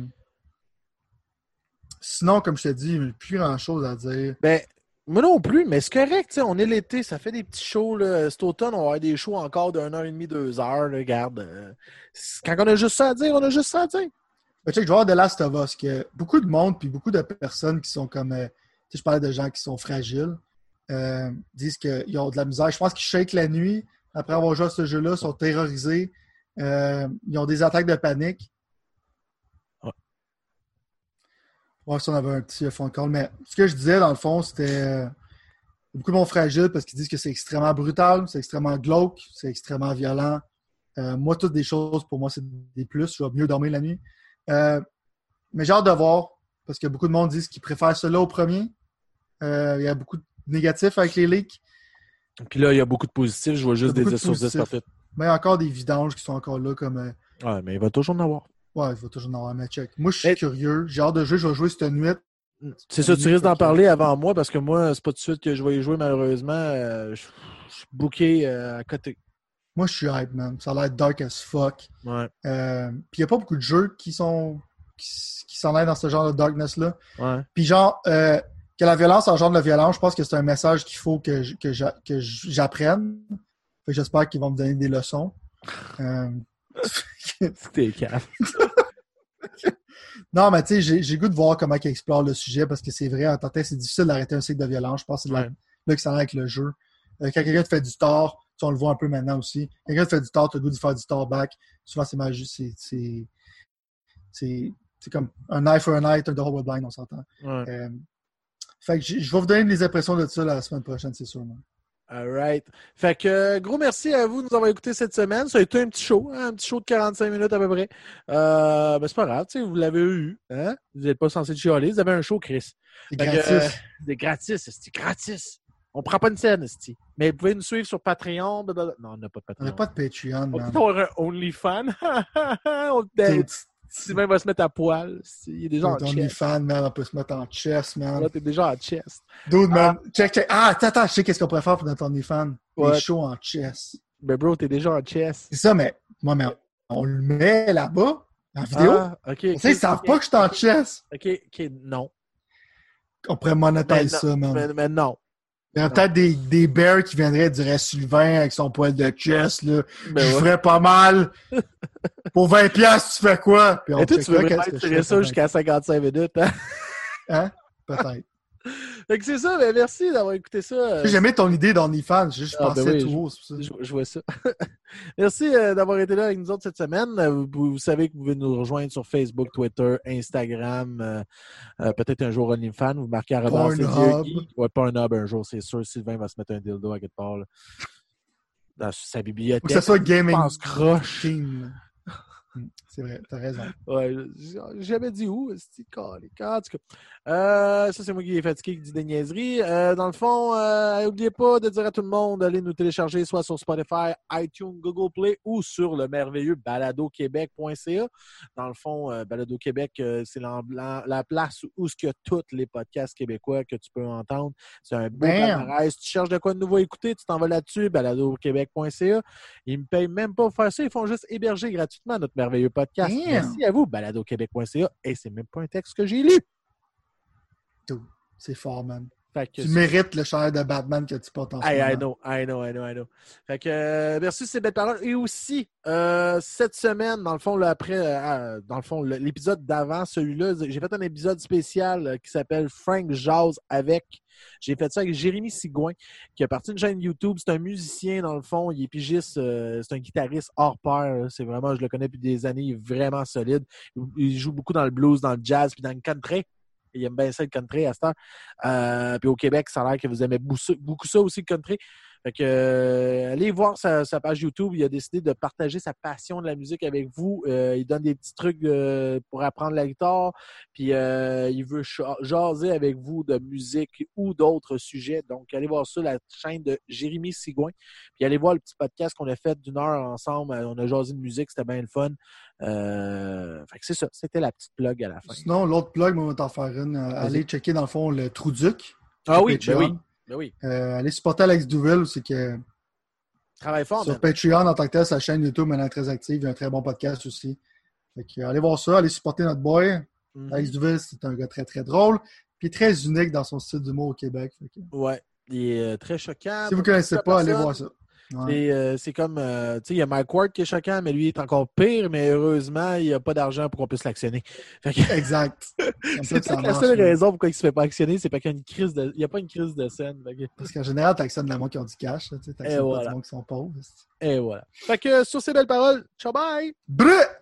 sinon, comme je te dis, il n'y a plus grand-chose à dire. Ben, moi non plus, mais c'est correct, tu sais, on est l'été, ça fait des petits shows, là. Cet automne, on va avoir des shows encore d'une heure et demie, deux heures, là, regarde. euh, c'est- quand on a juste ça à dire, on a juste ça à dire. Mais tu sais, je vais voir The Last of Us, que beaucoup de monde, puis beaucoup de personnes qui sont comme, euh, tu sais, je parlais de gens qui sont fragiles, euh, disent qu'ils ont de la misère. Je pense qu'ils shake la nuit, après avoir joué à ce jeu-là, sont terrorisés, euh, ils ont des attaques de panique. Ouais. Ouais, ça, on avait un petit phone call. Mais ce que je disais, dans le fond, c'était euh, beaucoup de monde fragile parce qu'ils disent que c'est extrêmement brutal, c'est extrêmement glauque, c'est extrêmement violent. Euh, moi, toutes des choses, pour moi, c'est des plus. Je vais mieux dormir la nuit. Euh, mais j'ai hâte de voir parce que beaucoup de monde disent qu'ils préfèrent cela au premier. Euh, il y a beaucoup de négatifs avec les leaks. Puis là, il y a beaucoup de positifs, je vois Il y a juste des beaucoup de dix sur dix positifs. partout. Mais il y a encore des vidanges qui sont encore là comme. euh, Ouais, mais il va toujours en avoir. Ouais, il va toujours en avoir, mais check. Moi, je suis Mais- curieux. J'ai hâte de jouer. Je vais jouer cette nuit. C'est ça, tu risques d'en Fait que- parler avant moi parce que moi, c'est pas tout de suite que je vais y jouer, malheureusement. Euh, je, je suis booké euh, à côté. Moi, je suis hype, man. Ça a l'air dark as fuck. Ouais. Euh, Puis il n'y a pas beaucoup de jeux qui sont qui, qui s'en aillent dans ce genre de darkness-là. Ouais. Puis genre, euh, que la violence engendre la violence, je pense que c'est un message qu'il faut que, je- que, j'a- que j'apprenne. Fait que j'espère qu'ils vont me donner des leçons. Euh, C'était calme. Non, mais tu sais, j'ai, j'ai goût de voir comment ils explorent le sujet parce que c'est vrai, en tant que tel, c'est difficile d'arrêter un cycle de violence. Je pense que c'est de la- Ouais. là que ça a avec le jeu. Euh, quand quelqu'un te fait du tort, tu sais, on le voit un peu maintenant aussi. Quelqu'un te fait du tort, tu as le goût de faire du tort back. Souvent, c'est mal juste. C'est, c'est, c'est, c'est comme un eye for an eye, un double blind, on s'entend. Ouais. Euh, fait que j'ai- je vais vous donner des impressions de ça la semaine prochaine, c'est sûr. Moi. All right. Fait que euh, gros merci à vous de nous avoir écoutés cette semaine. Ça a été un petit show, hein, un petit show de quarante-cinq minutes à peu près. Euh, ben c'est pas grave, tu sais, vous l'avez eu. Hein? Vous n'êtes pas censé chialer. Vous avez un show, Chris. C'est Fait que, gratis. euh, c'est gratis, c'est gratis. On prend pas une scène, esti. Mais vous pouvez nous suivre sur Patreon. blablabla. Non, on n'a pas de On Patreon. n'a pas de Patreon, On man. peut avoir un OnlyFans. on T'es- Sylvain va se mettre à poil. Il est déjà en Ton chest. OnlyFans, man, on peut se mettre en chest, man. Là, t'es déjà en chest. Dude, man. Check, check. Ah, attends, attends, je sais qu'est-ce qu'on pourrait faire pour notre OnlyFans. Ouais. Des shows en chest. Ben bro, t'es déjà en chest. C'est ça, mais moi, mais on le met là-bas, en vidéo. Ah, ok. Tu sais, ils savent pas que je suis en chess. Ok, ok, non. On pourrait Mais monétiser non, ça, man. mais, mais non. Il y aurait peut-être des, des bears qui viendraient, dirait Sylvain, avec son poil de chest, là. Ben je ouais. ferais pas mal. Pour vingt piastres, tu fais quoi? Puis on Et toi, tu veux checkera vraiment qu'est-ce que je tirer fais ça pour jusqu'à cinquante-cinq minutes, hein? Hein? Peut-être. Fait que c'est ça, ben merci d'avoir écouté ça. J'ai aimé ton idée d'OnlyFans, j'ai juste Ah, pensé ben oui, tout je- haut, c'est pour ça. Je, je vois ça. Merci euh, d'avoir été là avec nous autres cette semaine. Euh, Vous, vous savez que vous pouvez nous rejoindre sur Facebook, Twitter, Instagram, euh, euh, peut-être un jour OnlyFans. Vous marquez arrobas ses yeux Pornhub. geek. Ouais, pas un hub un jour, c'est sûr. Sylvain va se mettre un dildo à quelque part là, dans sa bibliothèque. Faut que ça soit gaming Pense croche. team. Hum, C'est vrai, t'as raison. Ouais, j'ai jamais dit où. C'est en tout cas. Euh, ça, c'est moi qui est fatigué qui dit des niaiseries. Euh, dans le fond, euh, n'oubliez pas de dire à tout le monde d'aller nous télécharger soit sur Spotify, iTunes, Google Play ou sur le merveilleux balado québec point c a. Dans le fond, euh, Balado Québec, euh, c'est la, la, la place où ce que tous les podcasts québécois que tu peux entendre. C'est un beau Bam! palmarès. Tu cherches de quoi de nouveau à écouter, tu t'en vas là-dessus, balado québec point c a. Ils ne me payent même pas pour faire ça. Ils font juste héberger gratuitement notre merveilleux podcast. Damn! Merci à vous, balado québec point c a. Et c'est même pas un texte que j'ai lu. Tout. C'est fort, man. Fait que Tu c'est- mérites le chandail de Batman que tu portes en ce Hey, I moment. know, I know, I know, I know. Fait que euh, merci ces belles paroles. Et aussi, euh, cette semaine, dans le fond, là, après, euh, dans le fond, le- l'épisode d'avant, celui-là, j'ai fait un épisode spécial euh, qui s'appelle Frank Jazz avec. J'ai fait ça avec Jérémy Sigouin, qui a parti d'une chaîne YouTube. C'est un musicien, dans le fond. Il est pigiste. euh, c'est un guitariste hors pair. C'est vraiment, je le connais depuis des années. Il est vraiment solide. Il, il joue beaucoup dans le blues, dans le jazz, puis dans le country. Il aime bien ça, le country, à cette heure. Euh, puis au Québec, ça a l'air que vous aimez beaucoup, beaucoup ça aussi, le country. Fait que, euh, allez voir sa, sa page YouTube. Il a décidé de partager sa passion de la musique avec vous. Euh, il donne des petits trucs euh, pour apprendre la guitare. Puis euh, il veut cha- jaser avec vous de musique ou d'autres sujets. Donc, allez voir ça, la chaîne de Jérémy Sigouin. Puis allez voir le petit podcast qu'on a fait d'une heure ensemble. On a jasé de musique, c'était bien le fun. Euh, fait que c'est ça. C'était la petite plug à la fin. Sinon, l'autre plug, moi, on va t'en faire une. Euh, allez checker, dans le fond, le Trouduc. Ah oui, ben Patreon. oui. Ben oui. Euh, allez supporter Alex Douville, c'est que Travaille fort, sur man. Patreon, en tant que tel, sa chaîne YouTube maintenant est très active. Il y a un très bon podcast aussi. Fait que, euh, allez voir ça, allez supporter notre boy. Mhm. Alex Douville, c'est un gars très, très drôle. Puis très unique dans son style d'humour au Québec. Fait que, Ouais. Il est euh, très choquant. si vous ne Pas connaissez beaucoup de pas, allez personnes. voir ça. Ouais. C'est, euh, c'est comme, euh, tu sais, il y a Mike Ward qui est choquant, mais lui, il est encore pire, mais heureusement, il n'y a pas d'argent pour qu'on puisse l'actionner. Fait que- Exact. Comme ça c'est que ça peut-être la marche, seule là. raison pourquoi il ne se fait pas actionner, c'est parce qu'il y a une crise de, il n'y a pas une crise de scène. Fait que- Parce qu'en général, tu actionnes le monde qui ont du cash. Tu Et actionnes pas voilà. du monde qui sont pauvres. Et voilà. Fait que, sur ces belles paroles, ciao bye! Brrr!